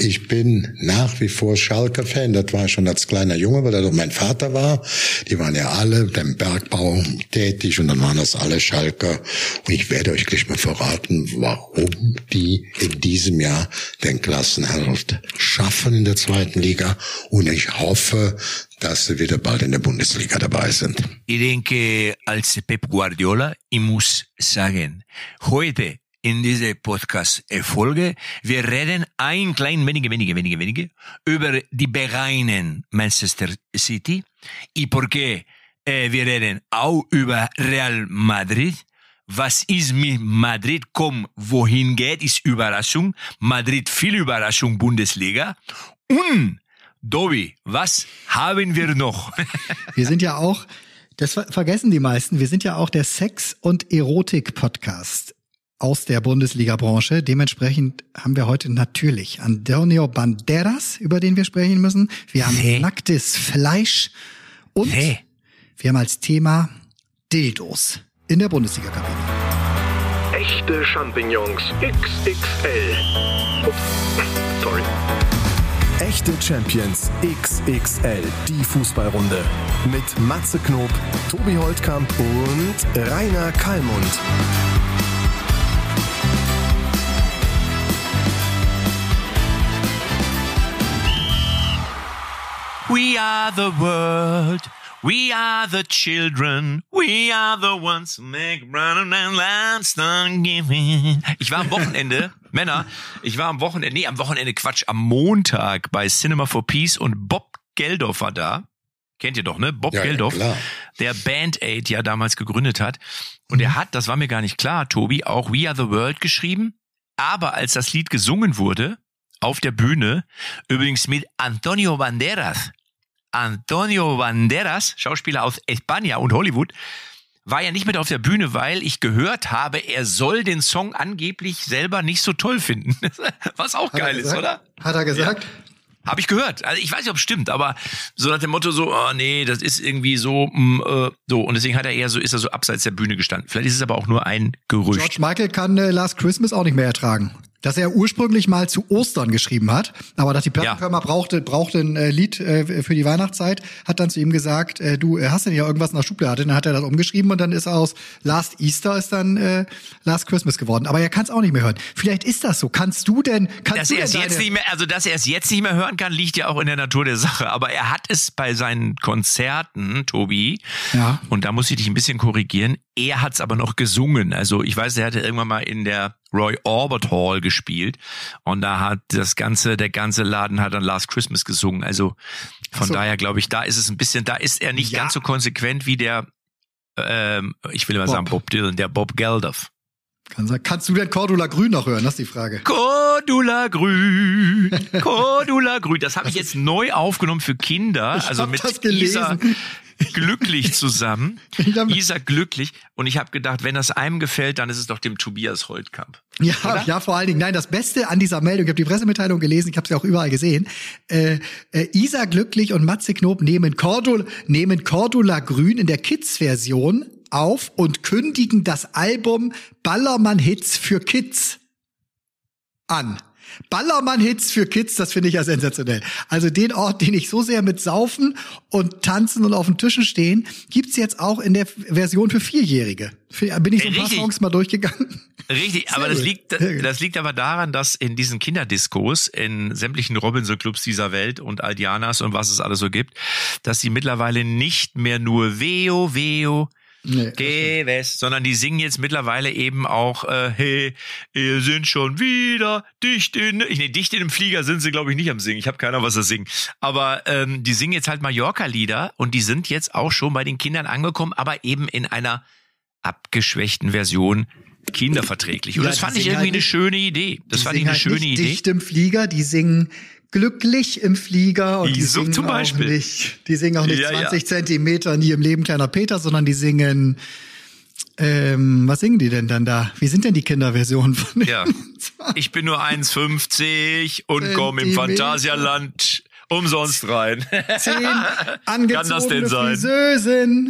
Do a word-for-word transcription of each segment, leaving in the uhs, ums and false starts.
ich bin nach wie vor Schalke-Fan. Das war ich schon als kleiner Junge, weil das auch mein Vater war. Die waren ja alle beim Bergbau tätig und dann waren das alle Schalker. Und ich werde euch gleich mal verraten, warum die in diesem Jahr den Klassenerhalt schaffen in der zweiten Liga. Und ich hoffe, dass sie wieder bald in der Bundesliga dabei sind. Ich denke, als Pep Guardiola, ich muss sagen, heute in dieser Podcast-Folge, wir reden ein klein wenige, wenige, wenige, wenige über die bereinen Manchester City y porque eh, wir reden auch über Real Madrid. Was ist mit Madrid? Komm, wohin geht, ist Überraschung. Madrid, viel Überraschung, Bundesliga. Und Dobi, was haben wir noch? Wir sind ja auch, das vergessen die meisten, wir sind ja auch der Sex- und Erotik-Podcast aus der Bundesliga-Branche. Dementsprechend haben wir heute natürlich Antonio Banderas, über den wir sprechen müssen. Wir haben hey. nacktes Fleisch und hey. wir haben als Thema Dildos in der Bundesliga-Kabine. Echte Champignons X X L. Ups, sorry. Echte Champions X X L, die Fußballrunde. Mit Matze Knob, Tobi Holtkamp und Rainer Kallmund. We are the world, we are the children, we are the ones who make brown and last giving. Ich war am Wochenende, Männer, ich war am Wochenende, nee, am Wochenende, Quatsch, am Montag bei Cinema for Peace und Bob Geldof war da. Kennt ihr doch, ne? Bob ja, Geldof, ja, der Band Aid ja damals gegründet hat. Und Mhm. er hat, das war mir gar nicht klar, Tobi, auch We Are the World geschrieben. Aber als das Lied gesungen wurde, auf der Bühne, übrigens mit Antonio Banderas, Antonio Banderas, Schauspieler aus España und Hollywood, war ja nicht mit auf der Bühne, weil ich gehört habe, er soll den Song angeblich selber nicht so toll finden. Was auch Hat geil ist, oder? Hat er gesagt? Ja. Habe ich gehört. Also ich weiß nicht, ob es stimmt, aber so nach dem Motto so, oh nee, das ist irgendwie so, mh, äh, so. Und deswegen hat er eher so, ist er so abseits der Bühne gestanden. Vielleicht ist es aber auch nur ein Gerücht. George Michael kann äh, Last Christmas auch nicht mehr ertragen. Dass er ursprünglich mal zu Ostern geschrieben hat, aber dass die Plattenfirma ja. brauchte, brauchte ein äh, Lied äh, für die Weihnachtszeit, hat dann zu ihm gesagt, äh, du äh, hast denn ja irgendwas in der Schublade, dann hat er das umgeschrieben und dann ist aus Last Easter ist dann äh, Last Christmas geworden. Aber er kann es auch nicht mehr hören. Vielleicht ist das so. Kannst du denn, kannst dass du er es denn jetzt deine... nicht mehr, also dass er es jetzt nicht mehr hören kann, liegt ja auch in der Natur der Sache. Aber er hat es bei seinen Konzerten, Tobi, ja. und da muss ich dich ein bisschen korrigieren, er hat es aber noch gesungen. Also ich weiß, er hatte irgendwann mal in der Roy Orbit Hall gespielt und da hat das ganze, der ganze Laden hat dann Last Christmas gesungen. Also von so. daher glaube ich, da ist es ein bisschen, da ist er nicht Ja. ganz so konsequent wie der, ähm, ich will immer Bob. sagen Bob Dylan, der Bob Geldof. Kann, kannst du denn Cordula Grün noch hören? Das ist die Frage. Cordula Grün, Cordula Grün. Das habe ich jetzt neu aufgenommen für Kinder, Ich also hab mit das gelesen. Isa Glücklich zusammen. Ich hab- Isa Glücklich. Und ich habe gedacht, wenn das einem gefällt, dann ist es doch dem Tobias Holtkamp. Ja, Oder? ja, vor allen Dingen. Nein, das Beste an dieser Meldung, ich habe die Pressemitteilung gelesen, ich habe sie auch überall gesehen. Äh, äh, Isa Glücklich und Matze Knob nehmen Cordula, nehmen Cordula Grün in der Kids-Version auf und kündigen das Album Ballermann-Hits für Kids an. Ballermann-Hits für Kids, das finde ich ja sensationell. Also den Ort, den ich so sehr mit Saufen und Tanzen und auf den Tischen stehen, gibt's jetzt auch in der Version für Vierjährige. Für- Bin ich so ein paar Richtig. Songs mal durchgegangen. Richtig, Sehr aber das gut. liegt, Sehr gut. das liegt aber daran, dass in diesen Kinderdiskos, in sämtlichen Robinson-Clubs dieser Welt und Aldianas und was es alles so gibt, dass sie mittlerweile nicht mehr nur Veo, Veo, Nee, Geh West, sondern die singen jetzt mittlerweile eben auch, äh, hey, ihr sind schon wieder dicht in, ich nee, dicht in dem Flieger sind sie, glaube ich, nicht am Singen. Ich habe keiner, was sie singen. Aber ähm, die singen jetzt halt Mallorca-Lieder und die sind jetzt auch schon bei den Kindern angekommen, aber eben in einer abgeschwächten Version kinderverträglich. Und Ja, das die fand ich singen irgendwie halt eine nicht- schöne Idee. Das Die fand ich singen eine halt schöne nicht Idee. dicht im Flieger, die singen glücklich im Flieger und die So singen zum auch Beispiel. nicht, die singen auch nicht Ja, ja. zwanzig Zentimeter nie im Leben kleiner Peter, sondern die singen, ähm, was singen die denn dann da? Wie sind denn die Kinderversionen von Ja. Ich bin nur eins fünfzig und komme im Zentimeter. Phantasialand umsonst rein. zehn Kann das angezogene denn sein? Friseusen?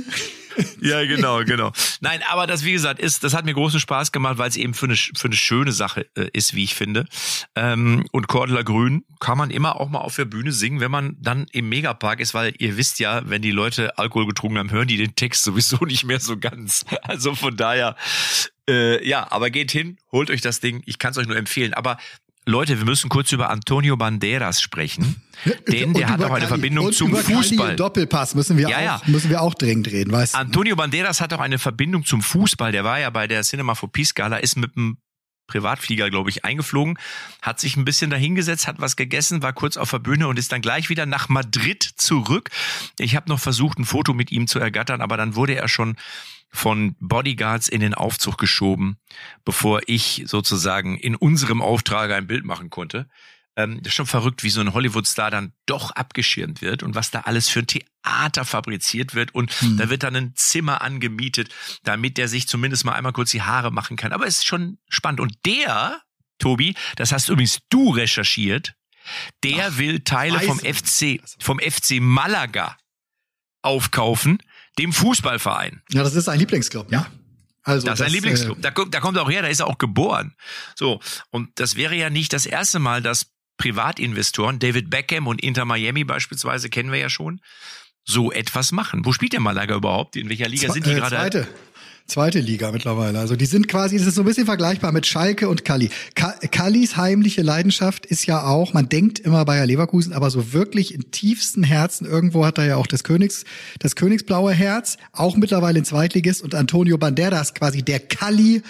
Ja, genau, genau. Nein, aber das, wie gesagt, ist, das hat mir großen Spaß gemacht, weil es eben für eine, für eine schöne Sache äh, ist, wie ich finde. Ähm, und Cordula Grün kann man immer auch mal auf der Bühne singen, wenn man dann im Megapark ist, weil ihr wisst ja, wenn die Leute Alkohol getrunken haben, hören die den Text sowieso nicht mehr so ganz. Also von daher, äh, ja, aber geht hin, holt euch das Ding. Ich kann es euch nur empfehlen. Aber Leute, wir müssen kurz über Antonio Banderas sprechen, denn der hat auch eine Verbindung und zum über Fußball. Doppelpass müssen wir, ja, auch, ja. müssen wir auch dringend reden, weißt du? Antonio Banderas hat auch eine Verbindung zum Fußball. Der war ja bei der Cinema for Peace Gala, ist mit einem Privatflieger, glaube ich, eingeflogen, hat sich ein bisschen dahingesetzt, hat was gegessen, war kurz auf der Bühne und ist dann gleich wieder nach Madrid zurück. Ich habe noch versucht, ein Foto mit ihm zu ergattern, aber dann wurde er schon von Bodyguards in den Aufzug geschoben, bevor ich sozusagen in unserem Auftrag ein Bild machen konnte. Ähm, das ist schon verrückt, wie so ein Hollywood-Star dann doch abgeschirmt wird und was da alles für ein Theater fabriziert wird. Und hm. da wird dann ein Zimmer angemietet, damit der sich zumindest mal einmal kurz die Haare machen kann. Aber es ist schon spannend. Und der, Tobi, das hast übrigens du recherchiert, der Ach, will Teile vom F C, vom F C Malaga aufkaufen, dem Fußballverein. Ja, das ist ein Lieblingsclub, ja. Also das ist ein Lieblingsclub. Äh, da, da kommt er auch her, da ist er auch geboren. So, und das wäre ja nicht das erste Mal, dass Privatinvestoren, David Beckham und Inter Miami beispielsweise, kennen wir ja schon, so etwas machen. Wo spielt der Malaga überhaupt? In welcher Liga Zwe- sind die äh, gerade? Zweite. Zweite Liga mittlerweile. Also die sind quasi, das ist so ein bisschen vergleichbar mit Schalke und Calli. Ka- Callis heimliche Leidenschaft ist ja auch, man denkt immer Bayer Leverkusen, aber so wirklich im tiefsten Herzen, irgendwo hat er ja auch das Königs, das Königsblaue Herz, auch mittlerweile in Zweitligist, und Antonio Banderas, quasi der Calli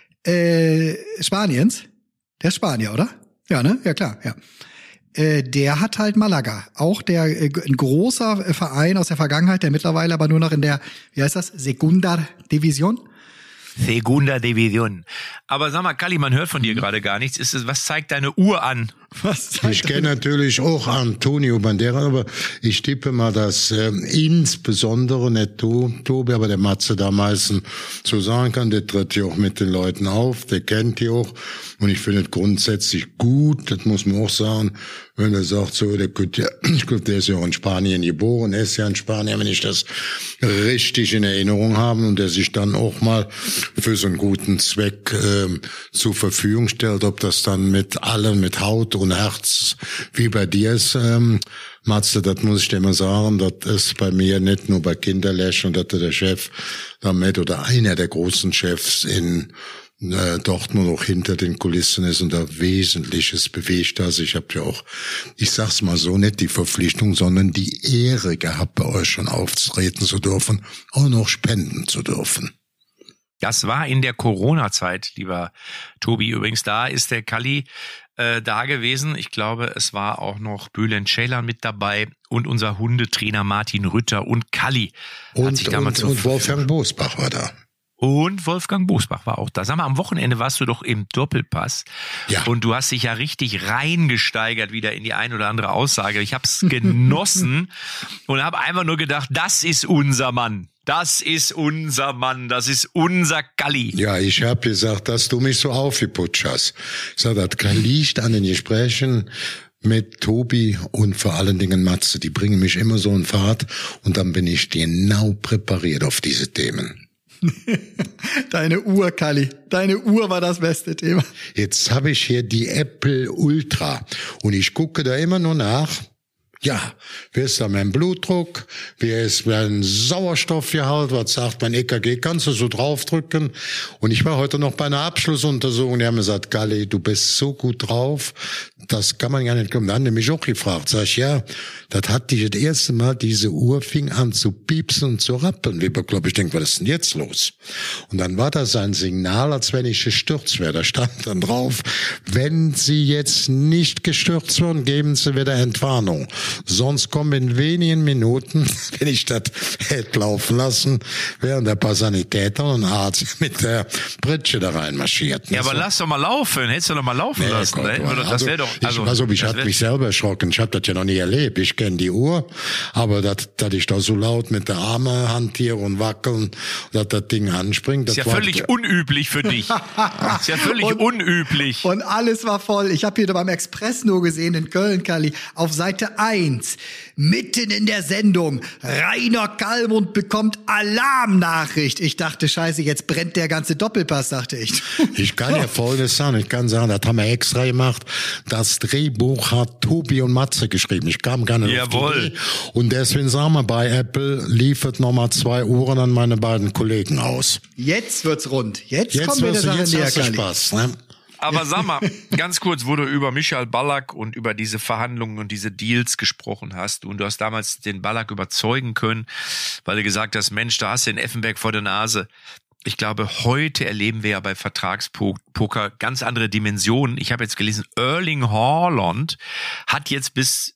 äh, Spaniens. Der ist Spanier, oder? Ja, ne? Ja, klar, ja. Äh, der hat halt Malaga. Auch der äh, ein großer Verein aus der Vergangenheit, der mittlerweile aber nur noch in der, wie heißt das, Segunda Division? Segunda Division. Aber sag mal, Kalli, man hört von dir gerade gar nichts. Ist es, was zeigt deine Uhr an? Was ich kenne natürlich auch Antonio Banderas, aber ich tippe mal, dass äh, insbesondere, nicht du, Tobi, aber der Matze da meistens so sagen kann, der tritt ja auch mit den Leuten auf, der kennt die auch. Und ich finde es grundsätzlich gut, das muss man auch sagen, wenn er sagt, so, der, der, ich glaube, der ist ja auch in Spanien geboren, er ist ja in Spanien, wenn ich das richtig in Erinnerung habe, und der sich dann auch mal für so einen guten Zweck äh, zur Verfügung stellt, ob das dann mit allem, mit Haut und Herz, wie bei dir ist, ähm, Matze, das muss ich dir mal sagen, das ist bei mir nicht nur bei Kinderlesch, und dass der Chef damit oder einer der großen Chefs in äh, Dortmund auch hinter den Kulissen ist und da Wesentliches bewegt. Also ich habe ja auch, ich sag's mal so, nicht die Verpflichtung, sondern die Ehre gehabt, bei euch schon auftreten zu dürfen, auch noch spenden zu dürfen. Das war in der Corona-Zeit, lieber Tobi. Übrigens, da ist der Kalli äh, da gewesen. Ich glaube, es war auch noch Bülent Ceylan mit dabei und unser Hundetrainer Martin Rütter und Kalli. Und, hat sich damals und, so und Wolfgang Bosbach war da. Und Wolfgang Bosbach war auch da. Sag mal, am Wochenende warst du doch im Doppelpass. Ja. Und du hast dich ja richtig reingesteigert wieder in die ein oder andere Aussage. Ich hab's genossen und habe einfach nur gedacht, das ist unser Mann. Das ist unser Mann, das ist unser Kalli. Ja, ich habe gesagt, dass du mich so aufgeputscht hast. Ich sag, das liegt an den Gesprächen mit Tobi und vor allen Dingen Matze. Die bringen mich immer so in Fahrt und dann bin ich genau präpariert auf diese Themen. Deine Uhr, Kalli. Deine Uhr war das beste Thema. Jetzt habe ich hier die Apple Ultra und ich gucke da immer nur nach. Ja, wie ist da mein Blutdruck? Wie ist mein Sauerstoffgehalt? Was sagt mein E K G? Kannst du so draufdrücken? Und ich war heute noch bei einer Abschlussuntersuchung. Die haben gesagt, Kalli, du bist so gut drauf. Das kann man ja nicht kommen. Dann haben die mich auch gefragt. Sag ich, ja, das hat dich das erste Mal, diese Uhr fing an zu piepsen und zu rappeln. Wie glaube ich, denke, was ist denn jetzt los? Und dann war das ein Signal, als wenn ich gestürzt wäre. Da stand dann drauf, wenn Sie jetzt nicht gestürzt werden, geben Sie wieder Entwarnung. Sonst kommen in wenigen Minuten, wenn ich das hätte laufen lassen, wären der paar Sanitäter und ein Arzt mit der Pritsche da reinmarschiert. Ja, aber so. Lass doch mal laufen. Hättest du doch mal laufen Nee, lassen. Gott, Ne? Das also, wäre doch. Ich, Also, also ich das hatte mich selber erschrocken. Ich habe das ja noch nie erlebt. Ich kenne die Uhr, aber dass ich da so laut mit der Arme hantiere und wackeln, dass das Ding anspringt. Das ist ja war, völlig unüblich für dich. Ist ja völlig Und- unüblich. Und alles war voll. Ich habe hier beim Express nur gesehen in Köln, Kalli, auf Seite eins eins. Mitten in der Sendung. Rainer Kallmund bekommt Alarmnachricht. Ich dachte, scheiße, jetzt brennt der ganze Doppelpass, dachte ich. Ich kann ja Folgendes sagen. Ich kann sagen, das haben wir extra gemacht. Das Drehbuch hat Tobi und Matze geschrieben. Ich kam gar nicht Jawohl. auf die Idee. Und deswegen sagen wir bei Apple, liefert nochmal zwei Uhren an meine beiden Kollegen aus. Jetzt wird's rund. Jetzt, Jetzt kommen wir der wirst du, Sache jetzt näher, hast du Kalli. Spaß, ne? Aber sag mal, ganz kurz, wo du über Michael Ballack und über diese Verhandlungen und diese Deals gesprochen hast und du hast damals den Ballack überzeugen können, weil du gesagt hast, Mensch, da hast du den Effenberg vor der Nase. Ich glaube, heute erleben wir ja bei Vertragspoker ganz andere Dimensionen. Ich habe jetzt gelesen, Erling Haaland hat jetzt bis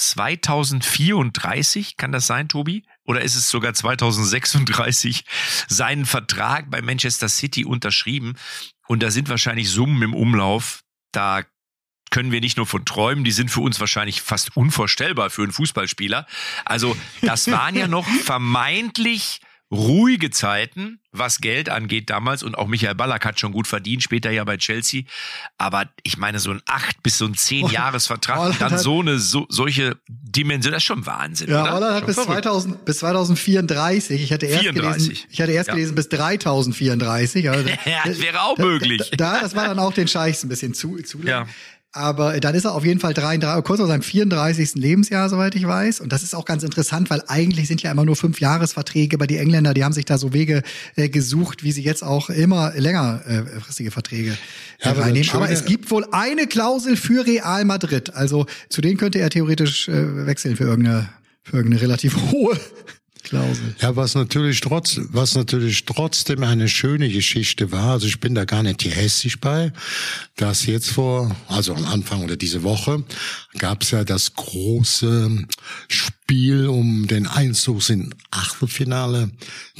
zweitausendvierunddreißig, kann das sein, Tobi? Oder ist es sogar zweitausendsechsunddreißig, seinen Vertrag bei Manchester City unterschrieben? Und da sind wahrscheinlich Summen im Umlauf, da können wir nicht nur von träumen, die sind für uns wahrscheinlich fast unvorstellbar für einen Fußballspieler. Also das waren ja noch vermeintlich ruhige Zeiten, was Geld angeht damals. Und auch Michael Ballack hat schon gut verdient, später ja bei Chelsea. Aber ich meine, so ein acht bis so ein zehn Jahresvertrag Holland und dann hat- so eine so, solche Dimension, das ist schon Wahnsinn, Ja, oder? Holland hat Schon bis verrückt. zweitausend, bis zweitausendvierunddreißig. Ich hatte erst vierunddreißig. gelesen, ich hatte erst Ja. gelesen bis dreitausendvierunddreißig. Also, Ja, das wäre auch möglich. Da, das war dann auch den Scheichs ein bisschen zu, zu lang. Ja. Aber dann ist er auf jeden Fall dreiunddreißig, kurz vor seinem vierunddreißigsten Lebensjahr, soweit ich weiß. Und das ist auch ganz interessant, weil eigentlich sind ja immer nur fünf Jahresverträge, aber die Engländer, die haben sich da so Wege äh, gesucht, wie sie jetzt auch immer längerfristige Verträge äh, Ja, aber reinnehmen. das Aber Schöne- es gibt wohl eine Klausel für Real Madrid. Also zu denen könnte er theoretisch äh, wechseln für irgendeine, für irgendeine relativ hohe Klausel. Ja, was natürlich trotz, was natürlich trotzdem eine schöne Geschichte war, also ich bin da gar nicht hässlich bei, dass jetzt vor, also am Anfang oder diese Woche, gab's ja das große Spiel um den Einzug in Achtelfinale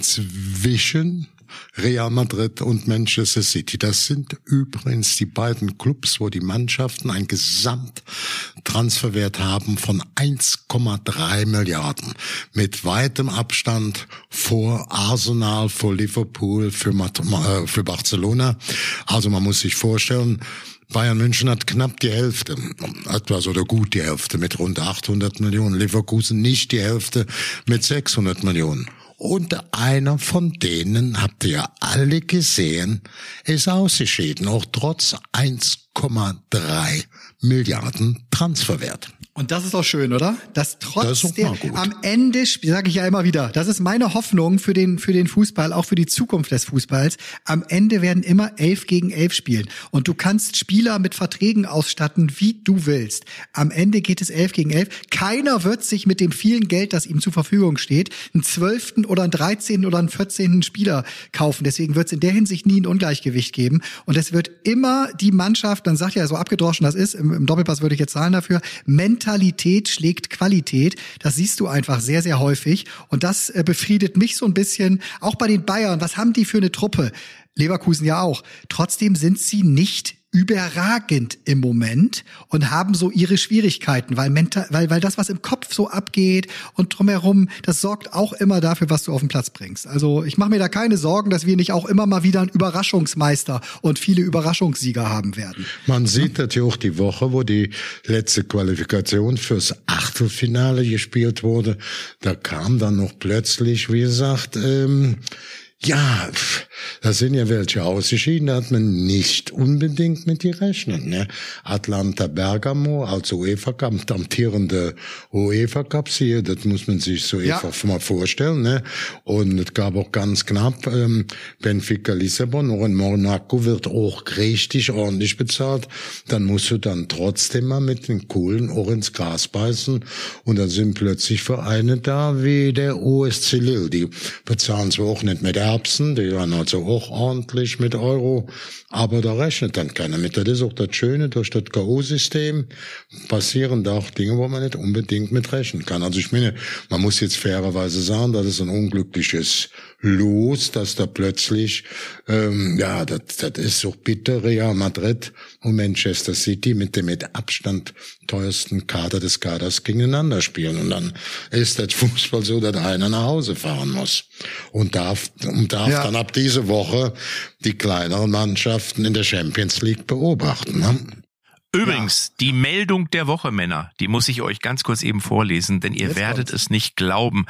zwischen Real Madrid und Manchester City. Das sind übrigens die beiden Clubs, wo die Mannschaften ein Gesamttransferwert haben von eins Komma drei Milliarden. Mit weitem Abstand vor Arsenal, vor Liverpool, für, äh, für Barcelona. Also man muss sich vorstellen, Bayern München hat knapp die Hälfte, etwas oder gut die Hälfte mit rund achthundert Millionen. Leverkusen nicht die Hälfte mit sechshundert Millionen. Und einer von denen, habt ihr ja alle gesehen, ist ausgeschieden, auch trotz eins Komma drei Milliarden Transferwert. Und das ist auch schön, oder? Dass trotz Das ist doch der, mal gut. am Ende, sage ich ja immer wieder, das ist meine Hoffnung für den, für den Fußball, auch für die Zukunft des Fußballs. Am Ende werden immer elf gegen elf spielen. Und du kannst Spieler mit Verträgen ausstatten, wie du willst. Am Ende geht es elf gegen elf. Keiner wird sich mit dem vielen Geld, das ihm zur Verfügung steht, einen zwölften oder einen dreizehnten oder einen vierzehnten Spieler kaufen. Deswegen wird es in der Hinsicht nie ein Ungleichgewicht geben. Und es wird immer die Mannschaft, dann sagt ja so abgedroschen das ist, im, im Doppelpass würde ich jetzt zahlen dafür, Mentalität schlägt Qualität. Das siehst du einfach sehr, sehr häufig. Und das äh, befriedet mich so ein bisschen. Auch bei den Bayern. Was haben die für eine Truppe? Leverkusen ja auch. Trotzdem sind sie nicht überragend im Moment und haben so ihre Schwierigkeiten, weil mental, weil, weil das, was im Kopf so abgeht und drumherum, das sorgt auch immer dafür, was du auf den Platz bringst. Also ich mache mir da keine Sorgen, dass wir nicht auch immer mal wieder einen Überraschungsmeister und viele Überraschungssieger haben werden. Man sieht natürlich auch die Woche, wo die letzte Qualifikation fürs Achtelfinale gespielt wurde, da kam dann noch plötzlich, wie gesagt, ähm, ja, da sind ja welche ausgeschieden, da hat man nicht unbedingt mit gerechnet, ne? Atlanta Bergamo als UEFA Cup, amtierende UEFA Cup-Sieger, das muss man sich so Ja. einfach mal vorstellen, ne? Und es gab auch ganz knapp ähm, Benfica Lissabon, auch in Monaco wird auch richtig ordentlich bezahlt, dann musst du dann trotzdem mal mit den Kohlen auch ins Gras beißen und dann sind plötzlich Vereine da wie der O S C Lille, die bezahlen zwar auch nicht mit Erbsen, die waren also auch ordentlich mit Euro, aber da rechnet dann keiner mit. Das ist auch das Schöne, durch das K O-System passieren da auch Dinge, wo man nicht unbedingt mit rechnen kann. Also ich meine, man muss jetzt fairerweise sagen, das ist ein unglückliches Los, dass da plötzlich, ähm, ja, das, das ist so bitter, Real Madrid und Manchester City mit dem mit Abstand teuersten Kader des Kaders gegeneinander spielen. Und dann ist das Fußball so, dass einer nach Hause fahren muss. Und darf, und darf Ja. dann ab diese Woche die kleineren Mannschaften in der Champions League beobachten. Ne? Übrigens, ja. die Meldung der Woche, Männer, die muss ich euch ganz kurz eben vorlesen, denn ihr Jetzt werdet kommt's. es nicht glauben.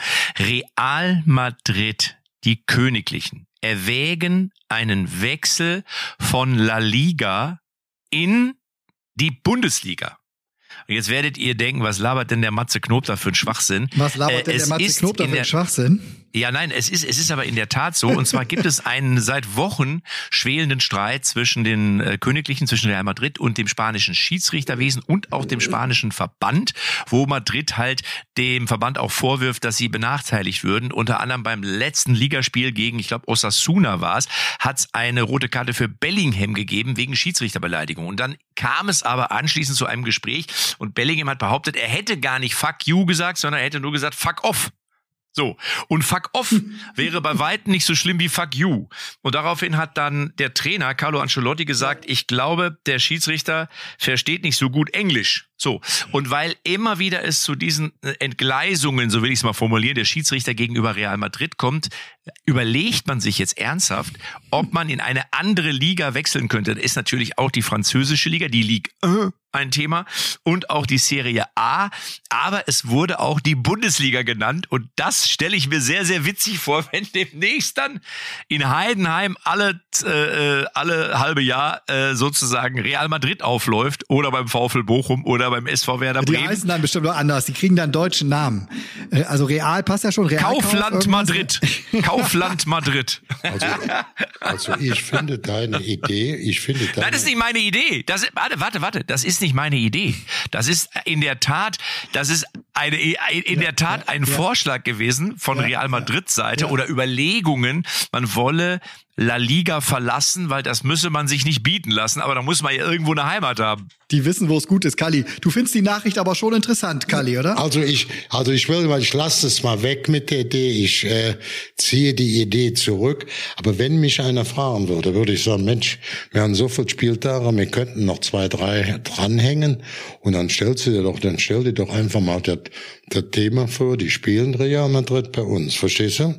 Real Madrid, die Königlichen, erwägen einen Wechsel von La Liga in die Bundesliga. Und jetzt werdet ihr denken, was labert denn der Matze Knob da für ein Schwachsinn? Was labert denn äh, der Matze Knob da für ein Schwachsinn? Ja, nein, es ist, es ist aber in der Tat so. Und zwar gibt es einen seit Wochen schwelenden Streit zwischen den äh, Königlichen, zwischen Real Madrid und dem spanischen Schiedsrichterwesen und auch dem spanischen Verband, wo Madrid halt dem Verband auch vorwirft, dass sie benachteiligt würden. Unter anderem beim letzten Ligaspiel gegen, ich glaube, Osasuna war es, hat es eine rote Karte für Bellingham gegeben wegen Schiedsrichterbeleidigung. Und dann kam es aber anschließend zu einem Gespräch und Bellingham hat behauptet, er hätte gar nicht fuck you gesagt, sondern er hätte nur gesagt fuck off. So, und fuck off wäre bei weitem nicht so schlimm wie fuck you. Und daraufhin hat dann der Trainer Carlo Ancelotti gesagt, ich glaube, der Schiedsrichter versteht nicht so gut Englisch. So, und weil immer wieder es zu diesen Entgleisungen, so will ich es mal formulieren, der Schiedsrichter gegenüber Real Madrid kommt, überlegt man sich jetzt ernsthaft, ob man in eine andere Liga wechseln könnte. Da ist natürlich auch die französische Liga, die Ligue eins, ein Thema und auch die Serie A, aber es wurde auch die Bundesliga genannt und das stelle ich mir sehr, sehr witzig vor, wenn demnächst dann in Heidenheim alle äh, alle halbe Jahr äh, sozusagen Real Madrid aufläuft oder beim VfL Bochum oder beim S V Werder Bremen. Die heißen dann bestimmt noch anders, die kriegen dann deutschen Namen. Also Real passt ja schon. Real Kaufland Madrid. Kaufland Madrid. Also, also ich finde deine Idee, ich finde deine... Nein, das ist nicht meine Idee. Das ist, warte, warte, warte, das ist nicht meine Idee. Das ist in der Tat, das ist eine, in der Tat ein ja, Vorschlag gewesen von ja, Real Madrid Seite ja. oder Überlegungen, man wolle La Liga verlassen, weil das müsse man sich nicht bieten lassen, aber da muss man ja irgendwo eine Heimat haben. Die wissen, wo es gut ist, Kalli. Du findest die Nachricht aber schon interessant, Kalli, oder? Also ich, also ich will, weil ich lasse es mal weg mit der Idee. Ich äh, ziehe die Idee zurück. Aber wenn mich einer fragen würde, würde ich sagen, Mensch, wir haben so viel Spieltage, wir könnten noch zwei, drei dranhängen. Und dann stellst du dir doch, dann stell dir doch einfach mal das, das Thema vor. Die spielen Real Madrid bei uns, verstehst du?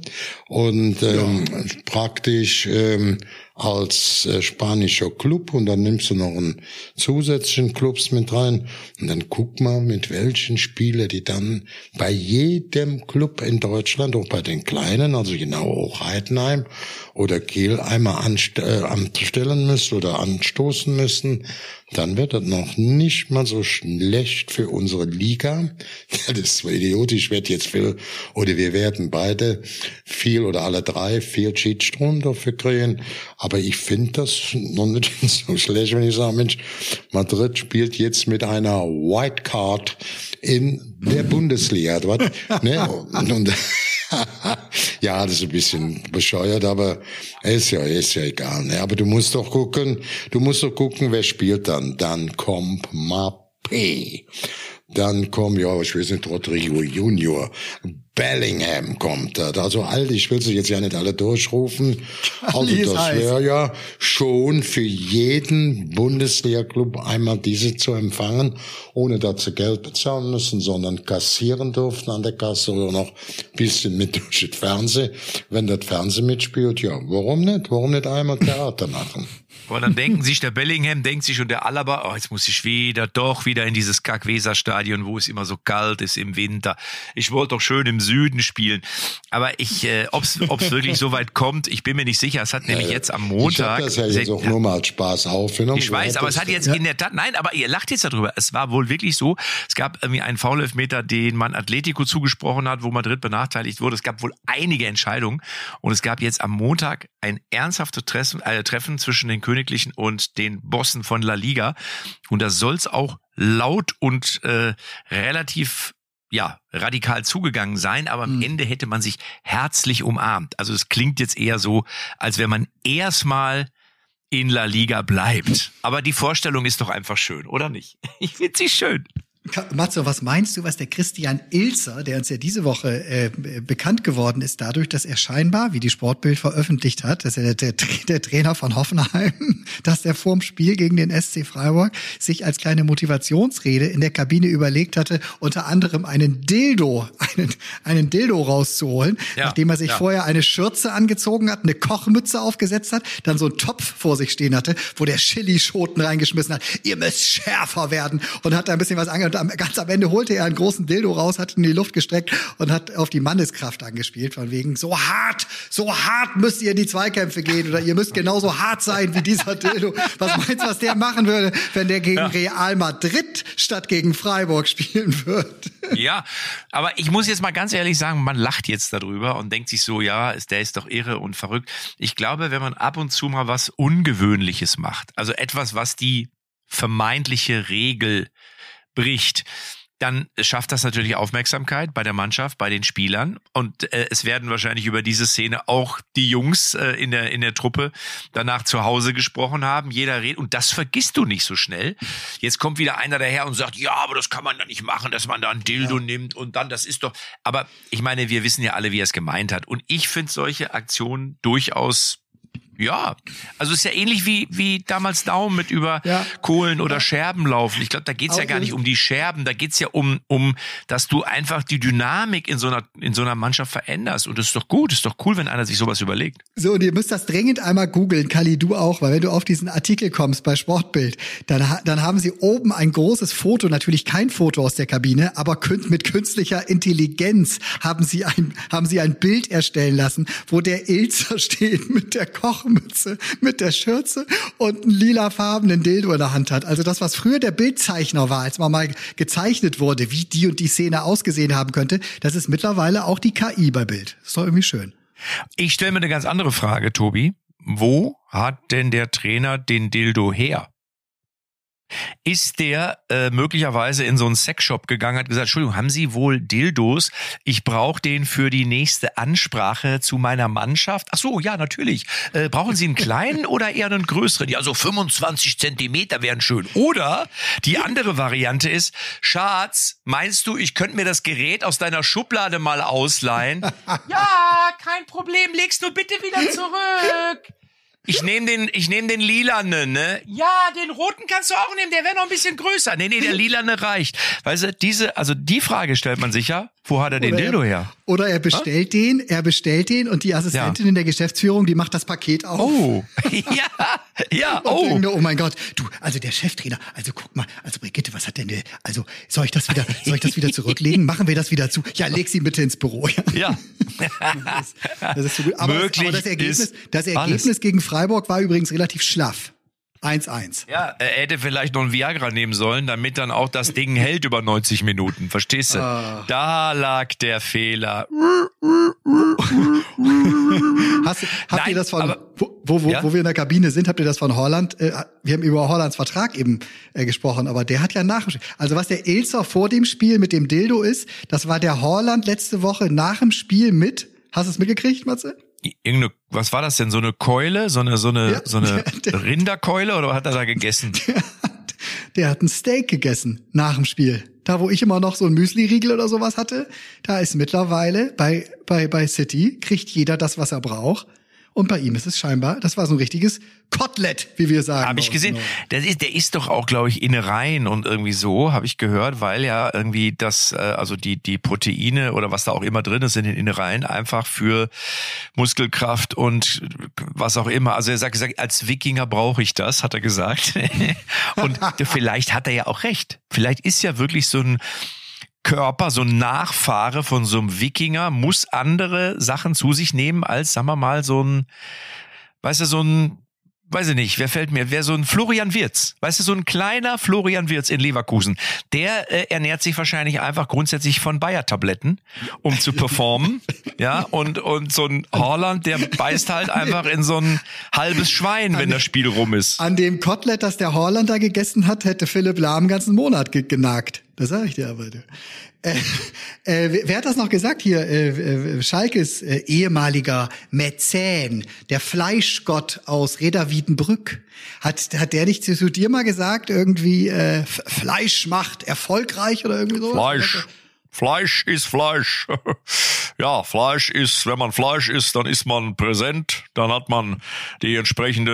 Und ähm, ja. praktisch ähm, als äh, spanischer Club und dann nimmst du noch einen zusätzlichen Clubs mit rein und dann guck mal, mit welchen Spieler die dann bei jedem Club in Deutschland, auch bei den Kleinen, also genau auch Heidenheim oder Kiel, einmal anst- äh, anstellen müssen oder anstoßen müssen, dann wird das noch nicht mal so schlecht für unsere Liga. Das ist idiotisch, wird jetzt viel, oder wir werden beide viel oder alle drei viel Cheatstrom dafür kriegen. Aber ich finde das noch nicht so schlecht, wenn ich sage, Mensch, Madrid spielt jetzt mit einer White Card in der Bundesliga. Ne? Und, und ja, das ist ein bisschen bescheuert, aber ist ja, ist ja egal. Ne? Aber du musst doch gucken, du musst doch gucken, wer spielt dann. Dann kommt Mbappé. Dann kommt, ja, ich weiß nicht, Rodrigo Junior. Bellingham kommt da. Also all, ich will sie jetzt ja nicht alle durchrufen. Also das wäre ja schon für jeden Bundesliga-Club einmal diese zu empfangen, ohne dass sie Geld bezahlen müssen, sondern kassieren durften an der Kasse oder noch ein bisschen mit durch das Fernsehen. Wenn das Fernsehen mitspielt, ja, warum nicht? Warum nicht einmal Theater machen? Aber dann denken sich, der Bellingham denkt sich und der Alaba, oh, jetzt muss ich wieder, doch wieder in dieses Kack-Weser-Stadion, wo es immer so kalt ist im Winter. Ich wollte doch schön im Süden spielen. Aber ich, äh, ob's, ob's wirklich so weit kommt, ich bin mir nicht sicher. Es hat nämlich ja, jetzt am Montag... Ich habe das ja jetzt auch nur mal als Spaß aufgenommen. Ich weiß, aber es hat jetzt ja. in der Tat, nein, aber ihr lacht jetzt darüber. Es war wohl wirklich so, es gab irgendwie einen Foul-Elfmeter, den man Atletico zugesprochen hat, wo Madrid benachteiligt wurde. Es gab wohl einige Entscheidungen und es gab jetzt am Montag ein ernsthaftes Treffen, äh, Treffen zwischen den Königlichen und den Bossen von La Liga. Und da soll es auch laut und äh, relativ ja radikal zugegangen sein, aber am mhm. Ende hätte man sich herzlich umarmt. Also es klingt jetzt eher so, als wenn man erstmal in La Liga bleibt. Aber die Vorstellung ist doch einfach schön, oder nicht? Ich finde sie schön. Matze, was meinst du, was der Christian Ilzer, der uns ja diese Woche äh, bekannt geworden ist, dadurch, dass er scheinbar, wie die Sportbild veröffentlicht hat, dass er der, der, der Trainer von Hoffenheim, dass er vorm Spiel gegen den S C Freiburg sich als kleine Motivationsrede in der Kabine überlegt hatte, unter anderem einen Dildo einen, einen Dildo rauszuholen, Ja, nachdem er sich ja. vorher eine Schürze angezogen hat, eine Kochmütze aufgesetzt hat, dann so einen Topf vor sich stehen hatte, wo der Chilischoten reingeschmissen hat. Ihr müsst schärfer werden und hat da ein bisschen was angehört. Am, ganz am Ende holte er einen großen Dildo raus, hat ihn in die Luft gestreckt und hat auf die Manneskraft angespielt, von wegen so hart, so hart müsst ihr in die Zweikämpfe gehen oder ihr müsst genauso hart sein wie dieser Dildo. Was meinst du, was der machen würde, wenn der gegen Ja. Real Madrid statt gegen Freiburg spielen wird? Ja, aber ich muss jetzt mal ganz ehrlich sagen, man lacht jetzt darüber und denkt sich so, ja, ist- der ist doch irre und verrückt. Ich glaube, wenn man ab und zu mal was Ungewöhnliches macht, also etwas, was die vermeintliche Regel bricht, dann schafft das natürlich Aufmerksamkeit bei der Mannschaft, bei den Spielern. Und äh, es werden wahrscheinlich über diese Szene auch die Jungs äh, in der in der Truppe danach zu Hause gesprochen haben. Jeder redet und das vergisst du nicht so schnell. Jetzt kommt wieder einer daher und sagt, ja, aber das kann man doch nicht machen, dass man da ein Dildo ja. nimmt und dann, das ist doch. Aber ich meine, wir wissen ja alle, wie er es gemeint hat. Und ich finde solche Aktionen durchaus. Ja, also es ist ja ähnlich wie wie damals Daumen mit über Ja. Kohlen oder Scherben laufen. Ich glaube, da geht's ja Auch gar nicht um die Scherben, da geht's ja um um, dass du einfach die Dynamik in so einer in so einer Mannschaft veränderst. Und das ist doch gut, das ist doch cool, wenn einer sich sowas überlegt. So, und ihr müsst das dringend einmal googeln, Kali, du auch, weil wenn du auf diesen Artikel kommst bei Sportbild, dann, ha- dann haben sie oben ein großes Foto, natürlich kein Foto aus der Kabine, aber kün- mit künstlicher Intelligenz haben sie ein, haben sie ein Bild erstellen lassen, wo der Ilzer steht mit der Kochmütze, mit der Schürze und einen lilafarbenen Dildo in der Hand hat. Also das, was früher der Bildzeichner war, als man mal gezeichnet wurde, wie die und die Szene ausgesehen haben könnte, das ist mittlerweile auch die K I bei Bild. Ist doch irgendwie schön. Ich stelle mir eine ganz andere Frage, Tobi. Wo hat denn der Trainer den Dildo her? Ist der äh, möglicherweise in so einen Sexshop gegangen, hat gesagt, Entschuldigung, haben Sie wohl Dildos? Ich brauche den für die nächste Ansprache zu meiner Mannschaft. Ach so, ja, natürlich. Äh, brauchen Sie einen kleinen oder eher einen größeren? Ja, so fünfundzwanzig Zentimeter wären schön. Oder die andere Variante ist, Schatz, meinst du, ich könnte mir das Gerät aus deiner Schublade mal ausleihen? Ja, kein Problem, legst du bitte wieder zurück. Ich nehme den, ich nehme den lilanen, ne? Ja, den roten kannst du auch nehmen, der wäre noch ein bisschen größer. Nee, nee, der lilane reicht. Weißt du, diese, also die Frage stellt man sich ja, wo hat er den Oder Dildo er, her? Oder er bestellt den, er bestellt den und die Assistentin Ja. in der Geschäftsführung, die macht das Paket auf. Oh, ja, ja, Und oh. denkt nur, oh mein Gott, du, also der Cheftrainer, also guck mal, also Brigitte, was hat denn der, also soll ich das wieder, soll ich das wieder zurücklegen? Machen wir das wieder zu? Ja, leg sie bitte ins Büro. Ja. Ja. Das ist so gut. Aber, Möglich aber das Ergebnis, ist das Ergebnis alles. gegen Freiburg war übrigens relativ schlaff. eins eins. Ja, er hätte vielleicht noch ein Viagra nehmen sollen, damit dann auch das Ding hält über neunzig Minuten. Verstehst du? Ah. Da lag der Fehler. Hast, habt Nein, ihr das von, aber- wo, wo, wo, Ja? wo wir in der Kabine sind, habt ihr das von Holland, äh, wir haben über Hollands Vertrag eben äh, gesprochen, aber der hat ja nach, also was der Ilzer vor dem Spiel mit dem Dildo ist, das war der Holland letzte Woche nach dem Spiel mit, hast du es mitgekriegt, Matze? Irgendeine, was war das denn? So eine Keule? So eine, so eine, Ja, so eine der- der- Rinderkeule oder was hat er da gegessen? Der hat, der hat ein Steak gegessen nach dem Spiel. Da, wo ich immer noch so ein Müsli-Riegel oder sowas hatte, da ist mittlerweile bei, bei, bei City, kriegt jeder das, was er braucht. Und bei ihm ist es scheinbar, das war so ein richtiges Kotelett, wie wir sagen. Habe bei ich uns gesehen. im Norden. Der ist, der ist doch auch, glaube ich, Innereien und irgendwie so, habe ich gehört, weil ja irgendwie das, äh, also die die Proteine oder was da auch immer drin ist in den Innereien einfach für Muskelkraft und was auch immer. Also er sagt, gesagt, als Wikinger brauche ich das, hat er gesagt. Und vielleicht hat er ja auch recht. Vielleicht ist ja wirklich so ein Körper, so ein Nachfahre von so einem Wikinger, muss andere Sachen zu sich nehmen als, sagen wir mal, so ein, weißt du, so ein, weiß ich nicht, wer fällt mir, wer so ein Florian Wirtz, weißt du, so ein kleiner Florian Wirtz in Leverkusen, der äh, ernährt sich wahrscheinlich einfach grundsätzlich von Bayer-Tabletten, um zu performen, ja, und und so ein Haaland, der beißt halt einfach in so ein halbes Schwein, wenn das Spiel rum ist. An dem Kotelett, das der Holland da gegessen hat, hätte Philipp Lahm einen ganzen Monat ge genagt. Das sage ich dir aber. Du. Äh, äh, wer hat das noch gesagt hier? Äh, äh, Schalkes äh, ehemaliger Mäzen, der Fleischgott aus Reda Wiedenbrück. Hat, hat der nicht zu, zu dir mal gesagt, irgendwie äh, F- Fleisch macht erfolgreich oder irgendwie so? Fleisch. Fleisch ist Fleisch. Ja, Fleisch ist, wenn man Fleisch isst, dann ist man präsent, dann hat man die entsprechende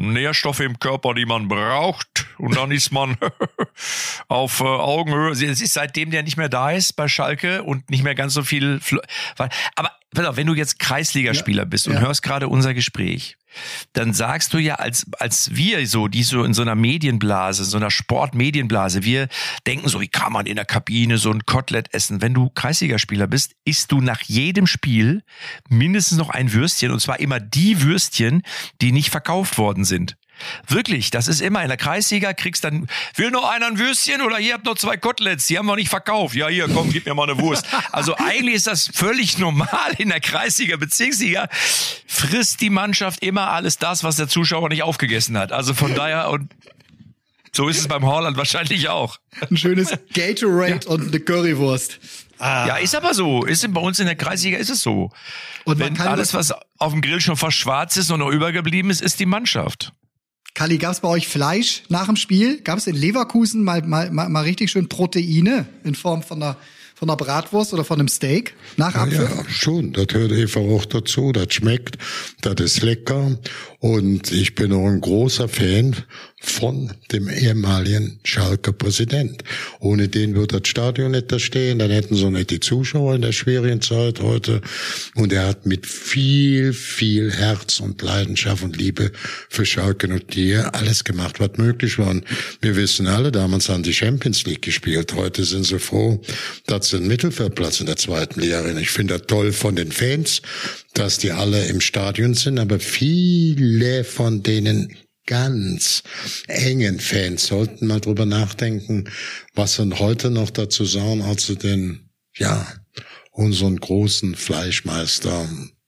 Nährstoffe im Körper, die man braucht. Und dann ist man auf äh, Augenhöhe. Es ist seitdem der nicht mehr da ist bei Schalke und nicht mehr ganz so viel. Fl- Aber pass auf, wenn du jetzt Kreisligaspieler bist und ja. hörst gerade unser Gespräch, dann sagst du ja, als als wir so, die so in so einer Medienblase, so einer Sportmedienblase, wir denken so, wie kann man in der Kabine so ein Kotelett essen? Wenn du Kreisligaspieler bist, isst du nach jedem Spiel mindestens noch ein Würstchen, und zwar immer die Würstchen, die nicht verkauft worden sind. Wirklich, das ist immer in der Kreisliga, kriegst dann, will noch einer ein Würstchen oder hier habt noch zwei Koteletts, die haben wir nicht verkauft. Ja, hier, komm, gib mir mal eine Wurst. Also eigentlich ist das völlig normal in der Kreisliga, Bezirksliga frisst die Mannschaft immer alles das, was der Zuschauer nicht aufgegessen hat. Also von daher, und so ist es beim Haaland wahrscheinlich auch. Ein schönes Gatorade ja. und eine Currywurst. Ah. Ja, ist aber so. Ist bei uns in der Kreisliga ist es so. Und wenn alles, was auf dem Grill schon fast schwarz ist und noch übergeblieben ist, ist die Mannschaft. Kalli, gab's bei euch Fleisch nach dem Spiel? Gab's in Leverkusen mal, mal, mal, mal richtig schön Proteine in Form von einer, von einer Bratwurst oder von einem Steak nach Abpfiff? Ja, ja, schon. Das hört einfach auch dazu. Das schmeckt. Das ist lecker. Und ich bin auch ein großer Fan von dem ehemaligen Schalker Präsident. Ohne den wird das Stadion nicht da stehen. Dann hätten so nicht die Zuschauer in der schwierigen Zeit heute. Und er hat mit viel, viel Herz und Leidenschaft und Liebe für Schalke und dir alles gemacht, was möglich war. Und wir wissen alle, damals haben die Champions League gespielt. Heute sind sie froh, dass sie einen Mittelfeldplatz in der zweiten Liga haben. Ich finde das toll von den Fans, dass die alle im Stadion sind. Aber viele von denen ganz engen Fans sollten mal drüber nachdenken, was sie heute noch dazu sagen, als sie den, ja, unseren großen Fleischmeister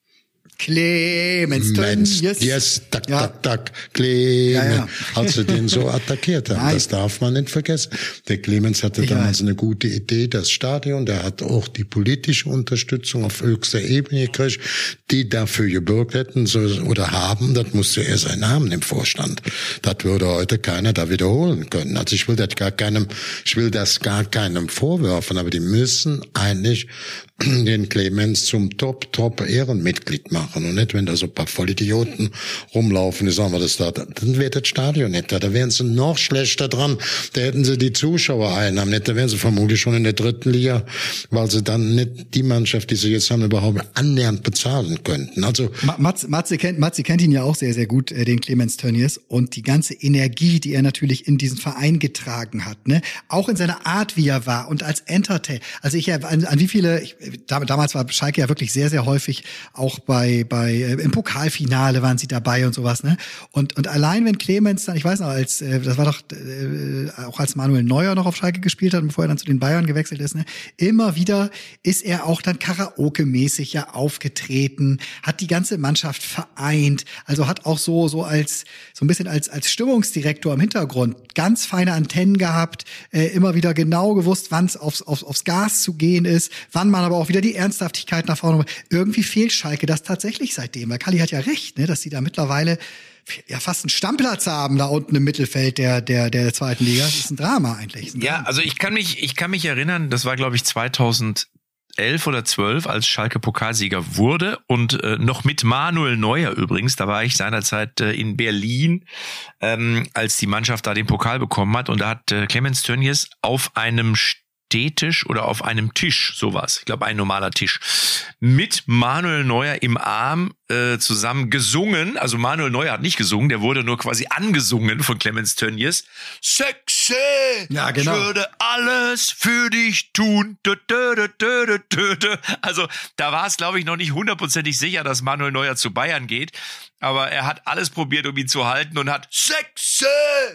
Clemens Tönnies. Yes, yes, tak, ja. tak, tak, Clemens, ja, ja. als sie den so attackiert haben. Nein. Das darf man nicht vergessen. Der Clemens hatte Ich damals weiß. eine gute Idee, das Stadion, der hat auch die politische Unterstützung auf höchster Ebene gekriegt, die dafür gebürgt hätten so, oder haben, das musste er seinen Namen im Vorstand. Das würde heute keiner da wiederholen können. Also ich will das gar keinem, ich will das gar keinem vorwerfen, aber die müssen eigentlich den Clemens zum Top, Top Ehrenmitglied machen und nicht, wenn da so ein paar Vollidioten rumlaufen, die sagen wir das da, dann wäre das Stadion nicht da, da wären sie noch schlechter dran, da hätten sie die Zuschauereinnahmen nicht, da wären sie vermutlich schon in der dritten Liga, weil sie dann nicht die Mannschaft, die sie jetzt haben, überhaupt annähernd bezahlen könnten. Also Matze, Matze kennt, Matze kennt ihn ja auch sehr, sehr gut, äh, den Clemens Tönnies, und die ganze Energie, die er natürlich in diesen Verein getragen hat, ne, auch in seiner Art, wie er war und als Entertainer. Also ich an, an wie viele, ich, damals war Schalke ja wirklich sehr, sehr häufig auch bei, bei, im Pokalfinale waren sie dabei und sowas, ne? Und, und allein wenn Clemens dann, ich weiß noch, als, das war doch, äh, auch als Manuel Neuer noch auf Schalke gespielt hat, bevor er dann zu den Bayern gewechselt ist, ne? Immer wieder ist er auch dann Karaoke-mäßig ja aufgetreten, hat die ganze Mannschaft vereint, also hat auch so, so als, so ein bisschen als, als Stimmungsdirektor im Hintergrund ganz feine Antennen gehabt, äh, immer wieder genau gewusst, wann es aufs, aufs, aufs Gas zu gehen ist, wann man aber auch wieder die Ernsthaftigkeit nach vorne. Irgendwie fehlt Schalke das tatsächlich seitdem. Weil Kalli hat ja recht, ne, dass sie da mittlerweile ja fast einen Stammplatz haben da unten im Mittelfeld der der der zweiten Liga. Das ist ein Drama eigentlich. Ein Ja, Drama. also ich kann mich ich kann mich erinnern, das war glaube ich zweitausendelf oder zwölf, als Schalke Pokalsieger wurde und äh, noch mit Manuel Neuer übrigens, da war ich seinerzeit äh, in Berlin, ähm, als die Mannschaft da den Pokal bekommen hat, und da hat äh, Clemens Tönnies auf einem Stehtisch oder auf einem Tisch, sowas, ich glaube ein normaler Tisch, mit Manuel Neuer im Arm äh, zusammen gesungen. Also Manuel Neuer hat nicht gesungen, der wurde nur quasi angesungen von Clemens Tönnies. Sexy, Ja, genau. ich würde alles für dich tun. Dö, dö, dö, dö, dö, dö. Also da war es, glaube ich, noch nicht hundertprozentig sicher, dass Manuel Neuer zu Bayern geht. Aber er hat alles probiert, um ihn zu halten, und hat Sexy,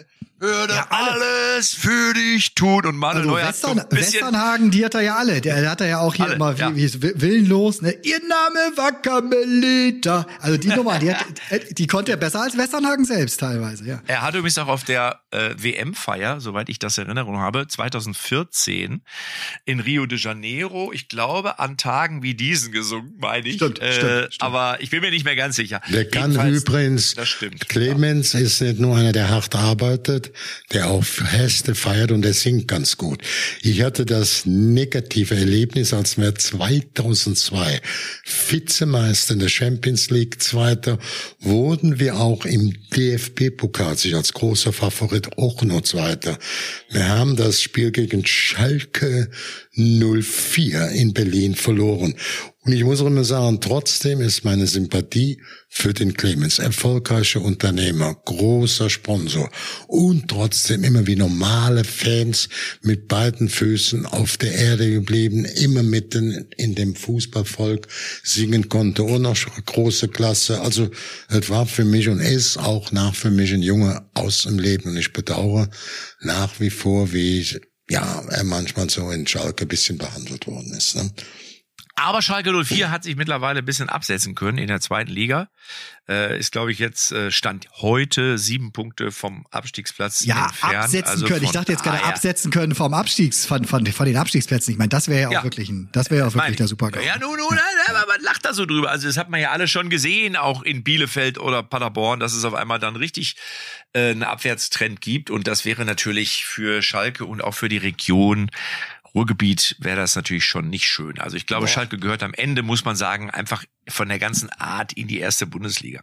würde Ja, alle. alles für dich tun. Und Manuel Also Neuer Western, hat so ein bisschen... Westernhagen, die hat er ja alle. Der, der hat er ja auch hier Alle, immer, wie, ja. wie ist, willenlos, ne? Ihr Name war Carmelita. Also die Nummer, die, hat, die konnte er besser als Westernhagen selbst teilweise, ja. Er hat übrigens auch auf der äh, W M-Feier, soweit ich das in Erinnerung habe, zweitausendvierzehn in Rio de Janeiro, ich glaube, an Tagen wie diesen gesungen, meine ich. Stimmt, äh, stimmt, stimmt. Aber ich bin mir nicht mehr ganz sicher. Der kann Jedenfalls, übrigens, das stimmt. Clemens ist nicht nur einer, der hart arbeitet, der auch Feste feiert, und der singt ganz gut. Ich hatte das negative Erlebnis, als wir zweitausendzwei Vizemeister in der Champions Champions League Zweiter, wurden wir auch im D F B-Pokal sich als großer Favorit auch noch Zweiter. Wir haben das Spiel gegen Schalke null vier in Berlin verloren. Und ich muss auch immer sagen, trotzdem ist meine Sympathie für den Clemens, erfolgreicher Unternehmer, großer Sponsor und trotzdem immer wie normale Fans mit beiden Füßen auf der Erde geblieben, immer mitten in dem Fußballvolk singen konnte und auch große Klasse. Also es war für mich und ist auch nach für mich ein Junge aus dem Leben und ich bedauere nach wie vor, wie ja er manchmal so in Schalke ein bisschen behandelt worden ist. Ne? Aber Schalke null vier hat sich mittlerweile ein bisschen absetzen können in der zweiten Liga. Äh, ist, glaube ich, jetzt äh, Stand heute sieben Punkte vom Abstiegsplatz ja, entfernt. Absetzen also können. Ich dachte jetzt gerade ah, ja. absetzen können vom Abstiegs, von, von, von den Abstiegsplätzen. Ich meine, das wäre ja auch ja. wirklich ein, das wäre ja auch wirklich der Super-GAU. Ja, nun, nun, aber man lacht da so drüber. Also das hat man ja alle schon gesehen, auch in Bielefeld oder Paderborn, dass es auf einmal dann richtig äh, einen Abwärtstrend gibt. Und das wäre natürlich für Schalke und auch für die Region Ruhrgebiet wäre das natürlich schon nicht schön. Also ich glaube, Boah. Schalke gehört am Ende, muss man sagen, einfach von der ganzen Art in die erste Bundesliga.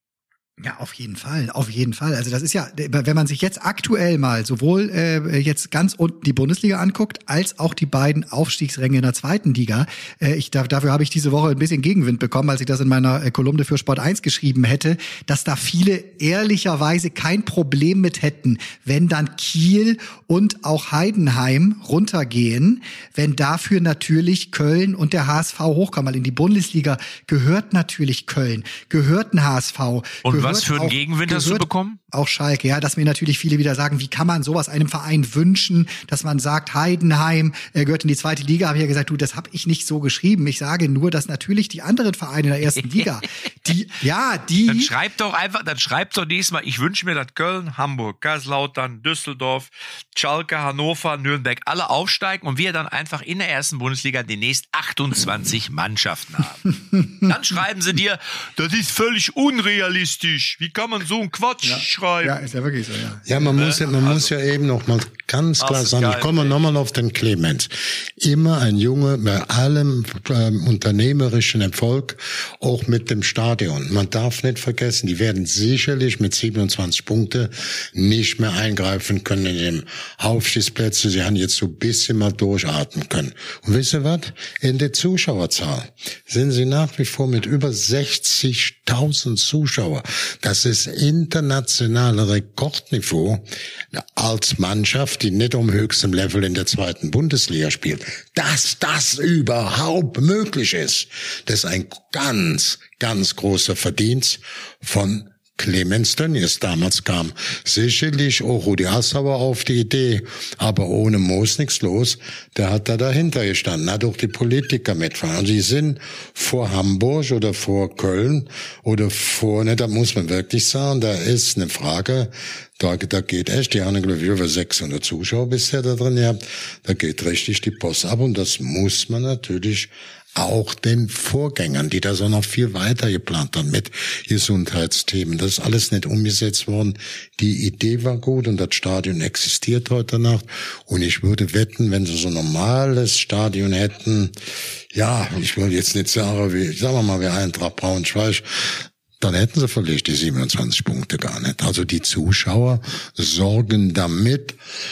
Ja, auf jeden Fall, auf jeden Fall. Also das ist ja, wenn man sich jetzt aktuell mal sowohl äh, jetzt ganz unten die Bundesliga anguckt, als auch die beiden Aufstiegsränge in der zweiten Liga. Äh, ich, dafür habe ich diese Woche ein bisschen Gegenwind bekommen, als ich das in meiner äh, Kolumne für Sport eins geschrieben hätte, dass da viele ehrlicherweise kein Problem mit hätten, wenn dann Kiel und auch Heidenheim runtergehen, wenn dafür natürlich Köln und der H S V hochkommen. Weil in die Bundesliga gehört natürlich Köln, gehört ein H S V. Und was für einen Gegenwind hast du bekommen? Auch Schalke, ja, dass mir natürlich viele wieder sagen, wie kann man sowas einem Verein wünschen, dass man sagt, Heidenheim äh, gehört in die zweite Liga. Habe ich ja gesagt, du, das habe ich nicht so geschrieben. Ich sage nur, dass natürlich die anderen Vereine in der ersten Liga, die, ja, die... Dann schreibt doch einfach, dann schreibt doch nächstes Mal, ich wünsche mir, dass Köln, Hamburg, Kaiserslautern, Düsseldorf, Schalke, Hannover, Nürnberg alle aufsteigen und wir dann einfach in der ersten Bundesliga demnächst achtundzwanzig Mannschaften haben. Dann schreiben sie dir, das ist völlig unrealistisch. Wie kann man so einen Quatsch ja. schreiben? Ja, ist ja wirklich so, ja. Ja, man muss ja, man also, muss ja eben noch mal ganz klar sagen, ich komme nochmal auf den Clemens. Immer ein Junge bei allem ähm, unternehmerischen Erfolg, auch mit dem Stadion. Man darf nicht vergessen, die werden sicherlich mit siebenundzwanzig Punkte nicht mehr eingreifen können in den Aufstiegsplätze. Sie haben jetzt so ein bisschen mal durchatmen können. Und wisst ihr was? In der Zuschauerzahl sind sie nach wie vor mit über sechzigtausend Zuschauer. Das ist internationale Rekordniveau als Mannschaft, die nicht um höchstem Level in der zweiten Bundesliga spielt. Dass das überhaupt möglich ist, das ist ein ganz, ganz großer Verdienst von Clemens Tönnies. Damals kam sicherlich auch Rudi Assauer auf die Idee, aber ohne Moos nichts los. Der hat da dahinter gestanden, hat auch die Politiker mitfahren. Und die sind vor Hamburg oder vor Köln oder vor, ne, da muss man wirklich sagen, da ist eine Frage, da, da geht echt, die haben glaube ich über sechshundert Zuschauer bisher da drin gehabt, da geht richtig die Post ab und das muss man natürlich auch den Vorgängern, die da so noch viel weiter geplant haben mit Gesundheitsthemen. Das ist alles nicht umgesetzt worden. Die Idee war gut und das Stadion existiert heute Nacht. Und ich würde wetten, wenn sie so ein normales Stadion hätten, ja, ich will jetzt nicht sagen, wie, sagen wir mal, wie Eintracht Braunschweig, dann hätten sie vielleicht die siebenundzwanzig Punkte gar nicht. Also die Zuschauer sorgen damit,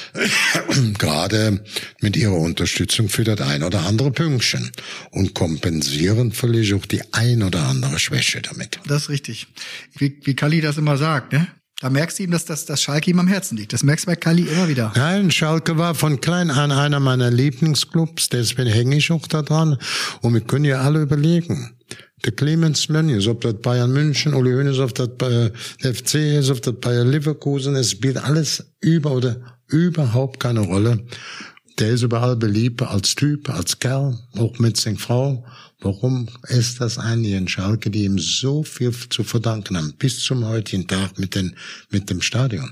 gerade mit ihrer Unterstützung für das ein oder andere Pünktchen und kompensieren vielleicht auch die ein oder andere Schwäche damit. Das ist richtig. Wie, wie Kalli das immer sagt, ne? Da merkst du ihm, dass das, das Schalke ihm am Herzen liegt. Das merkst du bei Kalli immer wieder. Nein, Schalke war von klein an einer meiner Lieblingsclubs, deswegen hänge ich auch da dran. Und wir können ja alle überlegen. Der Clemens Tönnies, ob das Bayern München, Uli Hoeneß, ob das der F C ist, ob das Bayer Leverkusen ist, spielt alles über oder überhaupt keine Rolle. Der ist überall beliebt als Typ, als Kerl, auch mit seiner Frau. Warum ist das eigentlich in Schalke, die ihm so viel zu verdanken haben, bis zum heutigen Tag mit den, mit dem Stadion?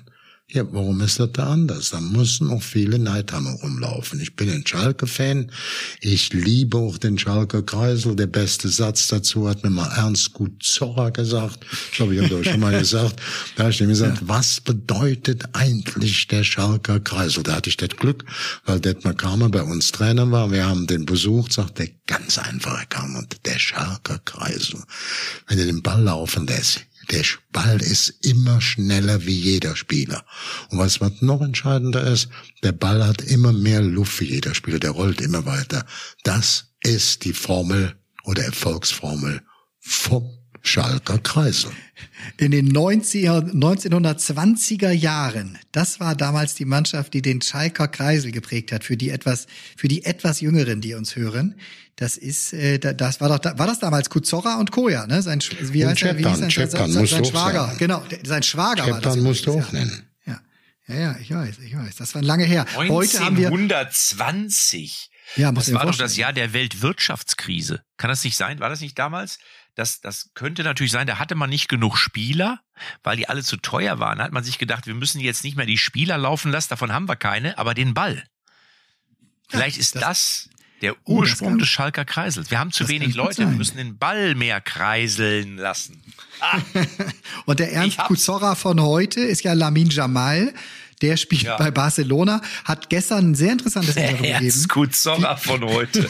Ja, warum ist das da anders? Da müssen auch viele Neidhammer rumlaufen. Ich bin ein Schalke-Fan. Ich liebe auch den Schalker Kreisel. Der beste Satz dazu hat mir mal Ernst Kuzorra gesagt. Ich glaube, ich habe das schon mal gesagt. Da habe ich ihm gesagt, ja. Was bedeutet eigentlich der Schalker Kreisel? Da hatte ich das Glück, weil Detmar Kramer bei uns Trainer war. Wir haben den besucht, sagt der ganz einfach, kam und der Schalker Kreisel. Wenn du den Ball laufen lässt, der Ball ist immer schneller wie jeder Spieler. Und was noch entscheidender ist, der Ball hat immer mehr Luft wie jeder Spieler, der rollt immer weiter. Das ist die Formel oder Erfolgsformel vom Schalker Kreisel. In den neunzehnhundertzwanziger Jahren, das war damals die Mannschaft, die den Schalker Kreisel geprägt hat, für die etwas, für die etwas Jüngeren, die uns hören. Das ist, äh, das war doch, war das damals Kuzorra und Koja, ne? Sein, wie heißt er? Wie hieß sein, sein, sein, sein Schwager? Sein. Genau, sein Schwager war das. musst du auch nennen. Ja. ja, ja, ich weiß, ich weiß. Das war lange her. Heute haben wir neunzehnhundertzwanzig. Ja, muss das war doch das Jahr der Weltwirtschaftskrise. Kann das nicht sein? War das nicht damals? Das, das könnte natürlich sein, da hatte man nicht genug Spieler, weil die alle zu teuer waren. Da hat man sich gedacht, wir müssen jetzt nicht mehr die Spieler laufen lassen, davon haben wir keine, aber den Ball. Vielleicht ja, ist das, das der Ursprung oh, das des Schalker Kreisels. Wir haben zu wenig Leute, wir müssen den Ball mehr kreiseln lassen. Ah. Und der Ernst Kuzorra von heute ist ja Lamine Jamal. Der spielt ja. bei Barcelona, hat gestern ein sehr interessantes der Interview gegeben. Ernst Kuzorra von heute.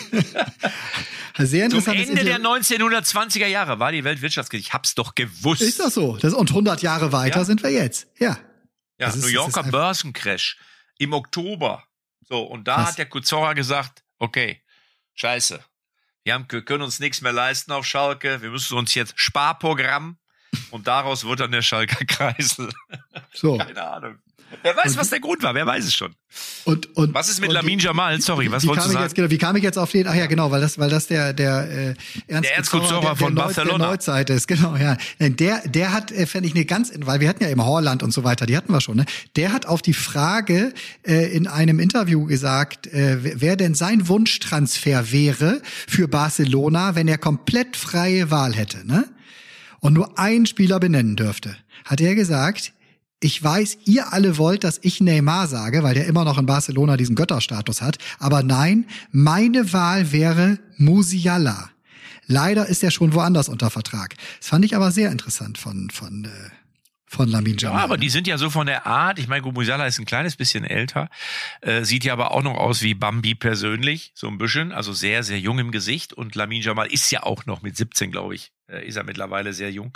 Sehr Zum Ende der neunzehnhundertzwanziger Jahre war die Weltwirtschaftskrise. Ich hab's doch gewusst. Ist das so? Das, und hundert Jahre weiter ja. sind wir jetzt. Ja. Ja, das New ist, Yorker Börsencrash im Oktober. So, und da Was? hat der Kuzorra gesagt, okay, scheiße. Wir, haben, wir können uns nichts mehr leisten auf Schalke. Wir müssen uns jetzt Sparprogramm. Und daraus wird dann der Schalker Kreisel. So. Keine Ahnung. Wer weiß, und, was der Grund war, wer weiß es schon. Und, und, was ist mit Lamine Jamal? Sorry, was wie wolltest du sagen? Jetzt, genau, wie kam ich jetzt auf den, ach ja, genau, weil das, weil das der, der, äh, Ernst, der Ernst Kuzorra von der Barcelona. Der Neuzeit ist, genau, ja. Der, der hat, äh, fände ich eine ganz, weil wir hatten ja eben Haaland und so weiter, die hatten wir schon, ne? Der hat auf die Frage, äh, in einem Interview gesagt, äh, wer denn sein Wunschtransfer wäre für Barcelona, wenn er komplett freie Wahl hätte, ne? Und nur einen Spieler benennen dürfte, hat er gesagt, ich weiß, ihr alle wollt, dass ich Neymar sage, weil der immer noch in Barcelona diesen Götterstatus hat. Aber nein, meine Wahl wäre Musiala. Leider ist er schon woanders unter Vertrag. Das fand ich aber sehr interessant von von äh, von Lamine Jamal. Ja, aber die sind ja so von der Art. Ich meine, Musiala ist ein kleines bisschen älter, äh, sieht ja aber auch noch aus wie Bambi persönlich, so ein bisschen. Also sehr, sehr jung im Gesicht. Und Lamine Jamal ist ja auch noch mit siebzehn, glaube ich, äh, ist er mittlerweile sehr jung.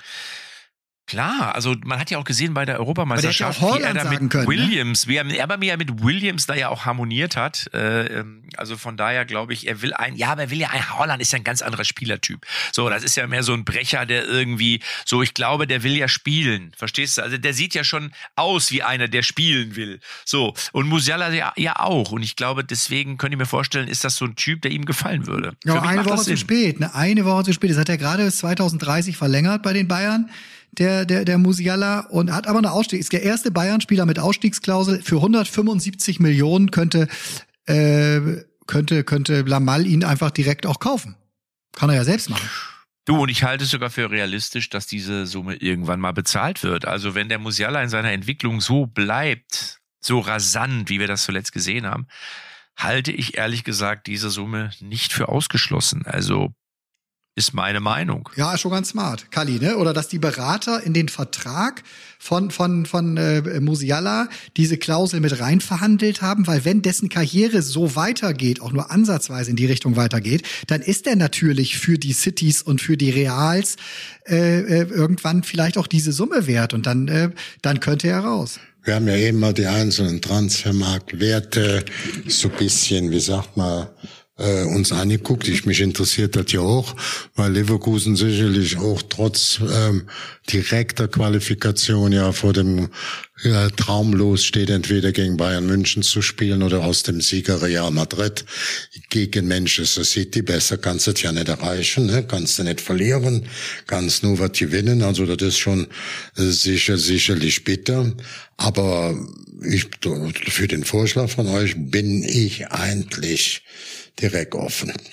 Klar, also man hat ja auch gesehen bei der Europameisterschaft, ja wie er da mit können, Williams, ne? wie er, er aber ja mit Williams da ja auch harmoniert hat. Äh, also von daher glaube ich, er will ein, ja, aber er will ja ein, Haaland ist ja ein ganz anderer Spielertyp. So, das ist ja mehr so ein Brecher, der irgendwie, so ich glaube, der will ja spielen, verstehst du? Also der sieht ja schon aus wie einer, der spielen will. So, und Musiala ja, ja auch. Und ich glaube, deswegen könnt ihr mir vorstellen, ist das so ein Typ, der ihm gefallen würde. Ja, eine Woche zu spät, ne? Eine Woche zu spät. Das hat er gerade bis zwanzig dreißig verlängert bei den Bayern. Der, der, der Musiala und hat aber eine Ausstieg, ist der erste Bayern-Spieler mit Ausstiegsklausel für hundertfünfundsiebzig Millionen könnte, äh, könnte, könnte Lamal ihn einfach direkt auch kaufen. Kann er ja selbst machen. Du, und ich halte es sogar für realistisch, dass diese Summe irgendwann mal bezahlt wird. Also wenn der Musiala in seiner Entwicklung so bleibt, so rasant, wie wir das zuletzt gesehen haben, halte ich ehrlich gesagt diese Summe nicht für ausgeschlossen. Also, ist meine Meinung. Ja, ist schon ganz smart, Kalli, ne? Oder dass die Berater in den Vertrag von von von äh, Musiala diese Klausel mit rein verhandelt haben, weil wenn dessen Karriere so weitergeht, auch nur ansatzweise in die Richtung weitergeht, dann ist er natürlich für die Cities und für die Reals äh, äh, irgendwann vielleicht auch diese Summe wert und dann äh, dann könnte er raus. Wir haben ja eben mal die einzelnen Transfermarktwerte so bisschen, wie sagt man, Äh, uns angeguckt. Ich mich interessiert das ja auch, weil Leverkusen sicherlich auch trotz ähm, direkter Qualifikation ja vor dem äh, Traum lossteht, entweder gegen Bayern München zu spielen oder aus dem Sieger Real Madrid gegen Manchester City. Besser kannst du das ja nicht erreichen, ne? Kannst du nicht verlieren, kannst nur was gewinnen. Also das ist schon äh, sicher, sicherlich bitter. Aber ich, für den Vorschlag von euch bin ich eigentlich direkt offen.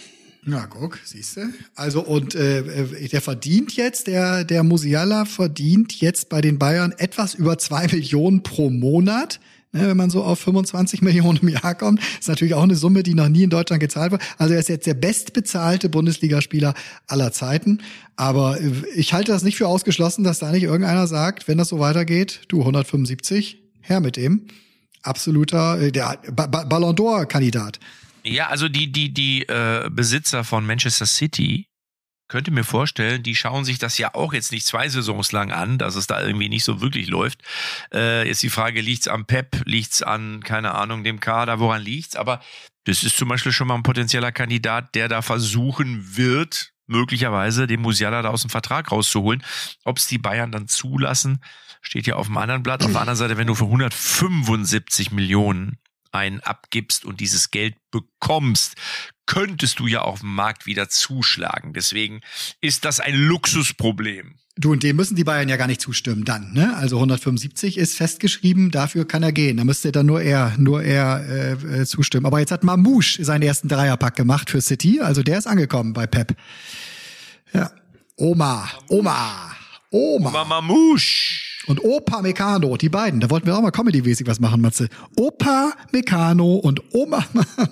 Na, guck, siehst du. Also, und äh, der verdient jetzt, der, der Musiala verdient jetzt bei den Bayern etwas über zwei Millionen pro Monat. Ne, wenn man so auf fünfundzwanzig Millionen im Jahr kommt, ist natürlich auch eine Summe, die noch nie in Deutschland gezahlt wurde. Also er ist jetzt der bestbezahlte Bundesligaspieler aller Zeiten. Aber ich halte das nicht für ausgeschlossen, dass da nicht irgendeiner sagt, wenn das so weitergeht, du hundertfünfundsiebzig, her mit dem. Absoluter, der ba- ba- Ballon d'Or-Kandidat. Ja, also die die die äh, Besitzer von Manchester City, könnte mir vorstellen, die schauen sich das ja auch jetzt nicht zwei Saisons lang an, dass es da irgendwie nicht so wirklich läuft. Äh, jetzt die Frage, liegt's am Pep, liegt's an, keine Ahnung, dem Kader, woran liegt's? Aber das ist zum Beispiel schon mal ein potenzieller Kandidat, der da versuchen wird, möglicherweise den Musiala da aus dem Vertrag rauszuholen. Ob es die Bayern dann zulassen, steht ja auf dem anderen Blatt. Auf der anderen Seite, wenn du für hundertfünfundsiebzig Millionen einen abgibst und dieses Geld bekommst, könntest du ja auf dem Markt wieder zuschlagen. Deswegen ist das ein Luxusproblem. Du, und dem müssen die Bayern ja gar nicht zustimmen dann, ne? Also hundertfünfundsiebzig ist festgeschrieben, dafür kann er gehen. Da müsste dann nur er, nur er äh, zustimmen. Aber jetzt hat Mamouche seinen ersten Dreierpack gemacht für City, also der ist angekommen bei Pep. Ja, Oma, Oma, Oma. Oma Mamouche. Und Opa Meccano, die beiden, da wollten wir auch mal Comedy-mäßig was machen, Matze. Opa Meccano und Oma.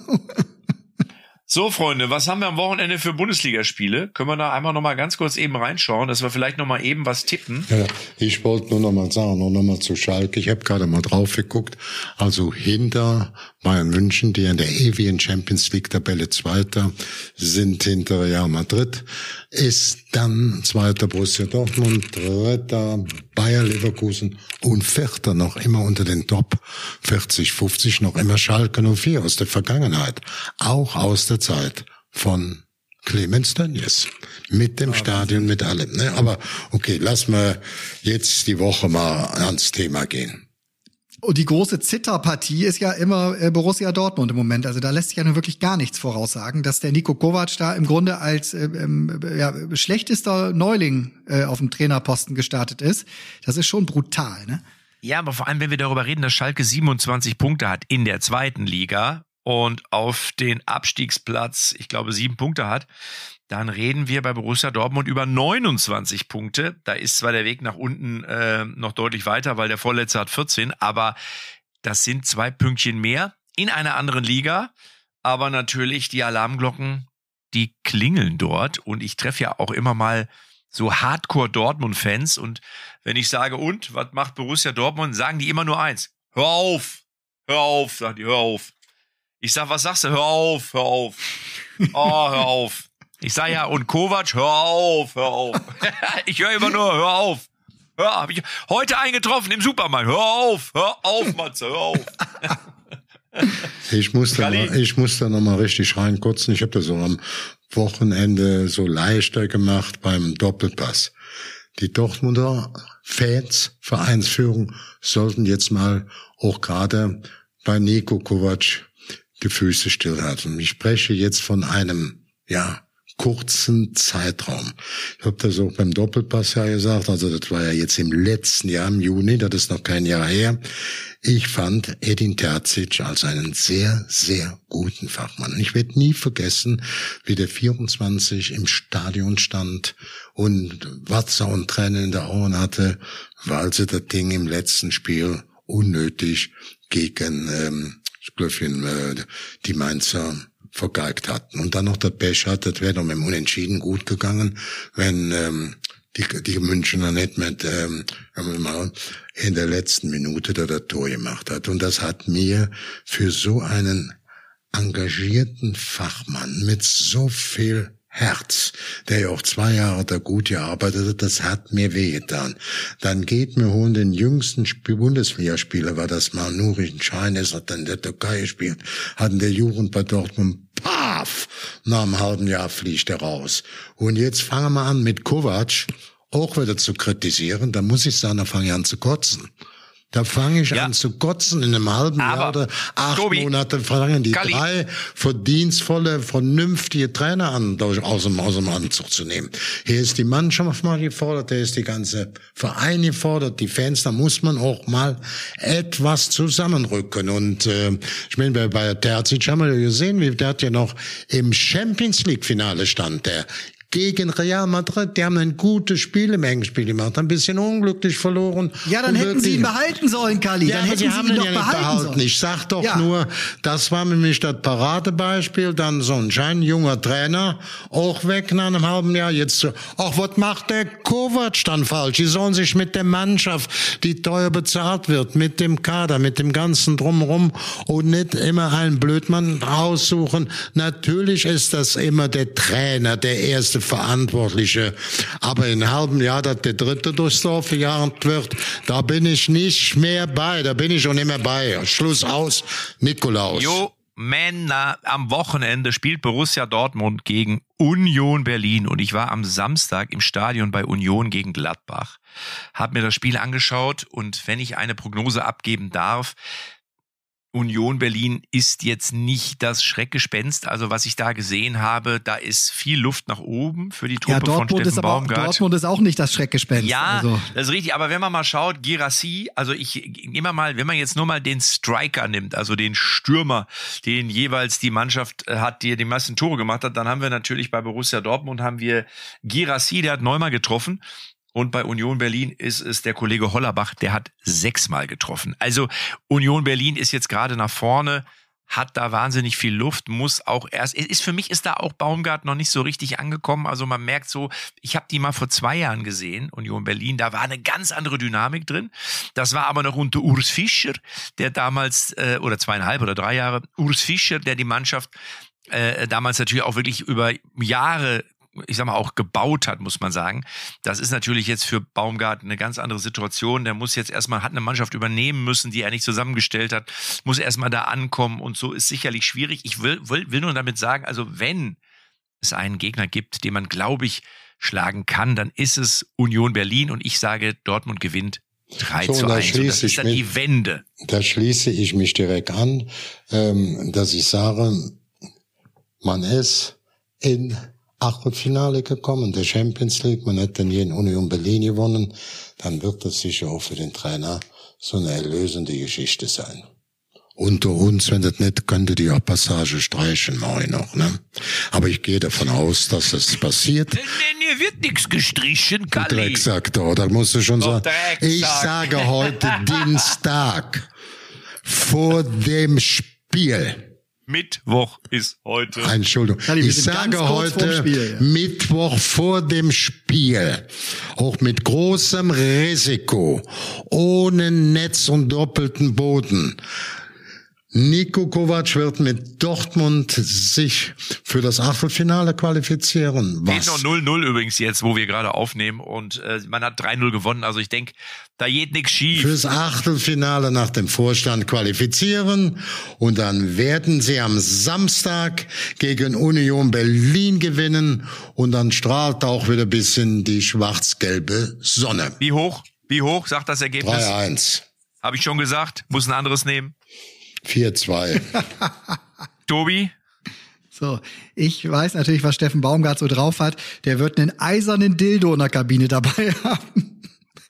So, Freunde, was haben wir am Wochenende für Bundesligaspiele? Können wir da einmal noch mal ganz kurz eben reinschauen, dass wir vielleicht noch mal eben was tippen? Ja, ich wollte nur noch mal sagen, nur noch mal zu Schalke. Ich habe gerade mal drauf geguckt. Also hinter Bayern München, die in der ewigen Champions League Tabelle Zweiter sind, hinter Real Madrid, ist dann Zweiter Borussia Dortmund, Dritter Bayer Leverkusen und Vierter noch immer unter den Top vierzig, fünfzig, noch immer Schalke null vier aus der Vergangenheit. Auch aus der Zeit von Clemens Tönnies. Mit dem Stadion, mit allem. Ne? Aber okay, lass mal jetzt die Woche mal ans Thema gehen. Und die große Zitterpartie ist ja immer äh, Borussia Dortmund im Moment. Also da lässt sich ja nun wirklich gar nichts voraussagen, dass der Niko Kovac da im Grunde als äh, äh, ja, schlechtester Neuling äh, auf dem Trainerposten gestartet ist. Das ist schon brutal, ne? Ja, aber vor allem, wenn wir darüber reden, dass Schalke siebenundzwanzig Punkte hat in der zweiten Liga und auf den Abstiegsplatz, ich glaube, sieben Punkte hat, dann reden wir bei Borussia Dortmund über neunundzwanzig Punkte. Da ist zwar der Weg nach unten äh, noch deutlich weiter, weil der Vorletzte hat vierzehn, aber das sind zwei Pünktchen mehr in einer anderen Liga. Aber natürlich die Alarmglocken, die klingeln dort. Und ich treffe ja auch immer mal so Hardcore-Dortmund-Fans. Und wenn ich sage, und, was macht Borussia Dortmund, sagen die immer nur eins. Hör auf, hör auf, sagen die, hör auf. Ich sag, was sagst du? Hör auf, hör auf. Oh, hör auf. Ich sag ja, und Kovac, hör auf, hör auf. Ich höre immer nur, hör auf. Hör, hab ich heute eingetroffen im Supermarkt. Hör auf, hör auf, Matze, hör auf. Ich muss da, mal, ich muss da noch mal richtig reinkotzen. Ich habe das so am Wochenende so leichter gemacht beim Doppelpass. Die Dortmunder Fans, Vereinsführung, sollten jetzt mal auch gerade bei Niko Kovac die Füße stillhalten. Ich spreche jetzt von einem, ja, kurzen Zeitraum. Ich habe das auch beim Doppelpass ja gesagt, also das war ja jetzt im letzten Jahr, im Juni, das ist noch kein Jahr her. Ich fand Edin Terzic als einen sehr, sehr guten Fachmann. Ich werde nie vergessen, wie der vierundzwanzig im Stadion stand und Wasser und Tränen in den Augen hatte, weil sie das Ding im letzten Spiel unnötig gegen ähm, ich glaube, äh, die Mainzer vergeigt hatten. Und dann noch der Pech hat, das wäre doch mit dem Unentschieden gut gegangen, wenn ähm, die, die Münchner nicht mit ähm, mal in der letzten Minute da das Tor gemacht hat. Und das hat mir für so einen engagierten Fachmann mit so viel Herz, der ja auch zwei Jahre da gut gearbeitet hat, das hat mir wehgetan. Dann geht mir holen den jüngsten Bundesligaspieler, war das mal Nuri Scheines, hat dann der Türkei gespielt, hatten der Jugend bei Dortmund, paf, nach einem halben Jahr fliegt er raus. Und jetzt fangen wir an mit Kovac auch wieder zu kritisieren, da muss ich sagen, da fange ich an zu kotzen. Da fange ich Ja. an zu kotzen in einem halben Aber, Jahr oder acht Tobi, Monate fangen die Galli. drei verdienstvolle, vernünftige Trainer an, durch- aus dem, aus dem Anzug zu nehmen. Hier ist die Mannschaft mal gefordert, hier ist die ganze Verein gefordert, die Fans, da muss man auch mal etwas zusammenrücken. Und äh, ich meine, bei, bei Terzic haben wir ja gesehen, wie der hat ja noch im Champions League Finale stand, der gegen Real Madrid, die haben ein gutes Spiel im Endspiel gemacht, ein bisschen unglücklich verloren. Ja, dann Und hätten sie ihn behalten sollen, Kalli. Ja, Dann aber hätten sie sie haben ihn ihn doch ja nicht behalten behalten. sollen. Ich sag doch Ja. nur, das war nämlich das Paradebeispiel, dann so ein schein junger Trainer, auch weg nach einem halben Jahr, jetzt so, ach, was macht der Kovac dann falsch? Die sollen sich mit der Mannschaft, die teuer bezahlt wird, mit dem Kader, mit dem ganzen Drumherum und nicht immer einen Blödmann raussuchen. Natürlich ist das immer der Trainer, der erste Verantwortliche. Aber in einem halben Jahr, dass der dritte durchs Dorf gejagt wird, da bin ich nicht mehr bei, da bin ich schon nicht mehr bei. Schluss aus, Nikolaus. Jo, Männer, am Wochenende spielt Borussia Dortmund gegen Union Berlin und ich war am Samstag im Stadion bei Union gegen Gladbach, habe mir das Spiel angeschaut und wenn ich eine Prognose abgeben darf, Union Berlin ist jetzt nicht das Schreckgespenst, also was ich da gesehen habe, da ist viel Luft nach oben für die Truppe Ja, von Dortmund Steffen ist aber auch, Baumgart. Dortmund ist auch nicht das Schreckgespenst. Ja, Also. das ist richtig. Aber wenn man mal schaut, Guirassy, also ich immer mal, wenn man jetzt nur mal den Striker nimmt, also den Stürmer, den jeweils die Mannschaft hat, die die meisten Tore gemacht hat, dann haben wir natürlich bei Borussia Dortmund haben wir Guirassy, der hat neunmal getroffen. Und bei Union Berlin ist es der Kollege Hollerbach, der hat sechsmal getroffen. Also Union Berlin ist jetzt gerade nach vorne, hat da wahnsinnig viel Luft, muss auch erst, ist für mich ist da auch Baumgart noch nicht so richtig angekommen. Also man merkt so, ich habe die mal vor zwei Jahren gesehen, Union Berlin, da war eine ganz andere Dynamik drin. Das war aber noch unter Urs Fischer, der damals, äh, oder zweieinhalb oder drei Jahre, Urs Fischer, der die Mannschaft äh, damals natürlich auch wirklich über Jahre, ich sag mal, auch gebaut hat, muss man sagen. Das ist natürlich jetzt für Baumgart eine ganz andere Situation. Der muss jetzt erstmal, hat eine Mannschaft übernehmen müssen, die er nicht zusammengestellt hat, muss erstmal da ankommen und so ist sicherlich schwierig. Ich will, will, will nur damit sagen, also wenn es einen Gegner gibt, den man, glaube ich, schlagen kann, dann ist es Union Berlin und ich sage, Dortmund gewinnt drei So, zu da eins. Und das schließe ist ich dann mit- die Wende. Da schließe ich mich direkt an, ähm, dass ich sage, man ist in Achtelfinale gekommen, der Champions League, man hat dann hier in Union Berlin gewonnen, dann wird das sicher auch für den Trainer so eine erlösende Geschichte sein. Unter uns, wenn das nicht, könnte die auch Passage streichen, mache ich noch, ne? Aber ich gehe davon aus, dass das passiert. Hier wird nichts gestrichen, Kalli. Drecksack da, da musst du schon Doch, sagen. Drecksack. Ich sage heute Dienstag vor dem Spiel. Mittwoch ist heute. Entschuldigung. Kalli, wir Ich sind ganz sage kurz vorm heute Spiel, ja. Mittwoch vor dem Spiel. Auch mit großem Risiko. Ohne Netz und doppelten Boden. Niko Kovac wird mit Dortmund sich für das Achtelfinale qualifizieren. Steht Was? noch null null übrigens jetzt, wo wir gerade aufnehmen und äh, man hat drei null gewonnen. Also ich denke, da geht nichts schief. Fürs Achtelfinale nach dem Vorstand qualifizieren und dann werden sie am Samstag gegen Union Berlin gewinnen und dann strahlt auch wieder ein bisschen die schwarz-gelbe Sonne. Wie hoch? Wie hoch sagt das Ergebnis? drei eins. Habe ich schon gesagt. Muss ein anderes nehmen. vier zwei. Tobi? So, ich weiß natürlich, was Steffen Baumgart so drauf hat. Der wird einen eisernen Dildo in der Kabine dabei haben.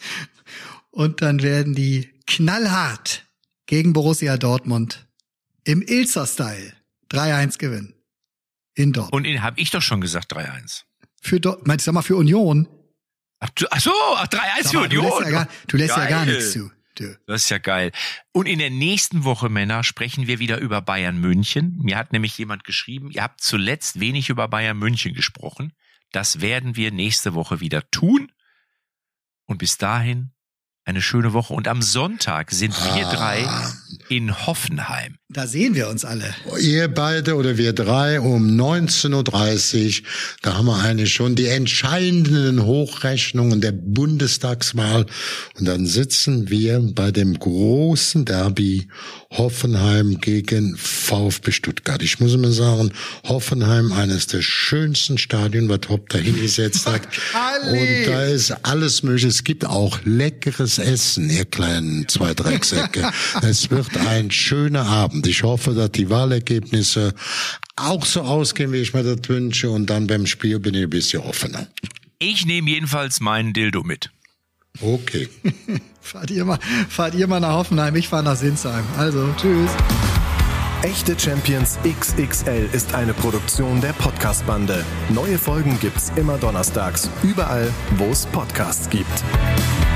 Und dann werden die knallhart gegen Borussia Dortmund im Ilzer-Style drei eins gewinnen. In Dortmund. Und ihn habe ich doch schon gesagt, drei eins. Für Dort- meinst du, sag mal, für Union? Ach, du, ach so, ach, drei eins Sag für mal, du Union. lässt ja gar, du lässt ja gar Geil. nichts zu. Du. Das ist ja geil. Und in der nächsten Woche, Männer, sprechen wir wieder über Bayern München. Mir hat nämlich jemand geschrieben, ihr habt zuletzt wenig über Bayern München gesprochen. Das werden wir nächste Woche wieder tun. Und bis dahin eine schöne Woche. Und am Sonntag sind wir Ah. drei in Hoffenheim. Da sehen wir uns alle. Ihr beide oder wir drei um neunzehn Uhr dreißig, da haben wir eigentlich schon die entscheidenden Hochrechnungen der Bundestagswahl und dann sitzen wir bei dem großen Derby Hoffenheim gegen VfB Stuttgart. Ich muss immer sagen, Hoffenheim, eines der schönsten Stadien, was Hopp da hingesetzt hat. Kalli. Und da ist alles möglich. Es gibt auch leckeres leckeres Essen, ihr kleinen zwei Drecksäcke. Es wird ein schöner Abend. Ich hoffe, dass die Wahlergebnisse auch so ausgehen, wie ich mir das wünsche. Und dann beim Spiel bin ich ein bisschen offener. Ich nehme jedenfalls meinen Dildo mit. Okay. Fahrt ihr mal, fahrt ihr mal nach Hoffenheim, ich fahre nach Sinsheim. Also, tschüss. Echte Champions X X L ist eine Produktion der Podcast-Bande. Neue Folgen gibt's immer donnerstags, überall, wo es Podcasts gibt.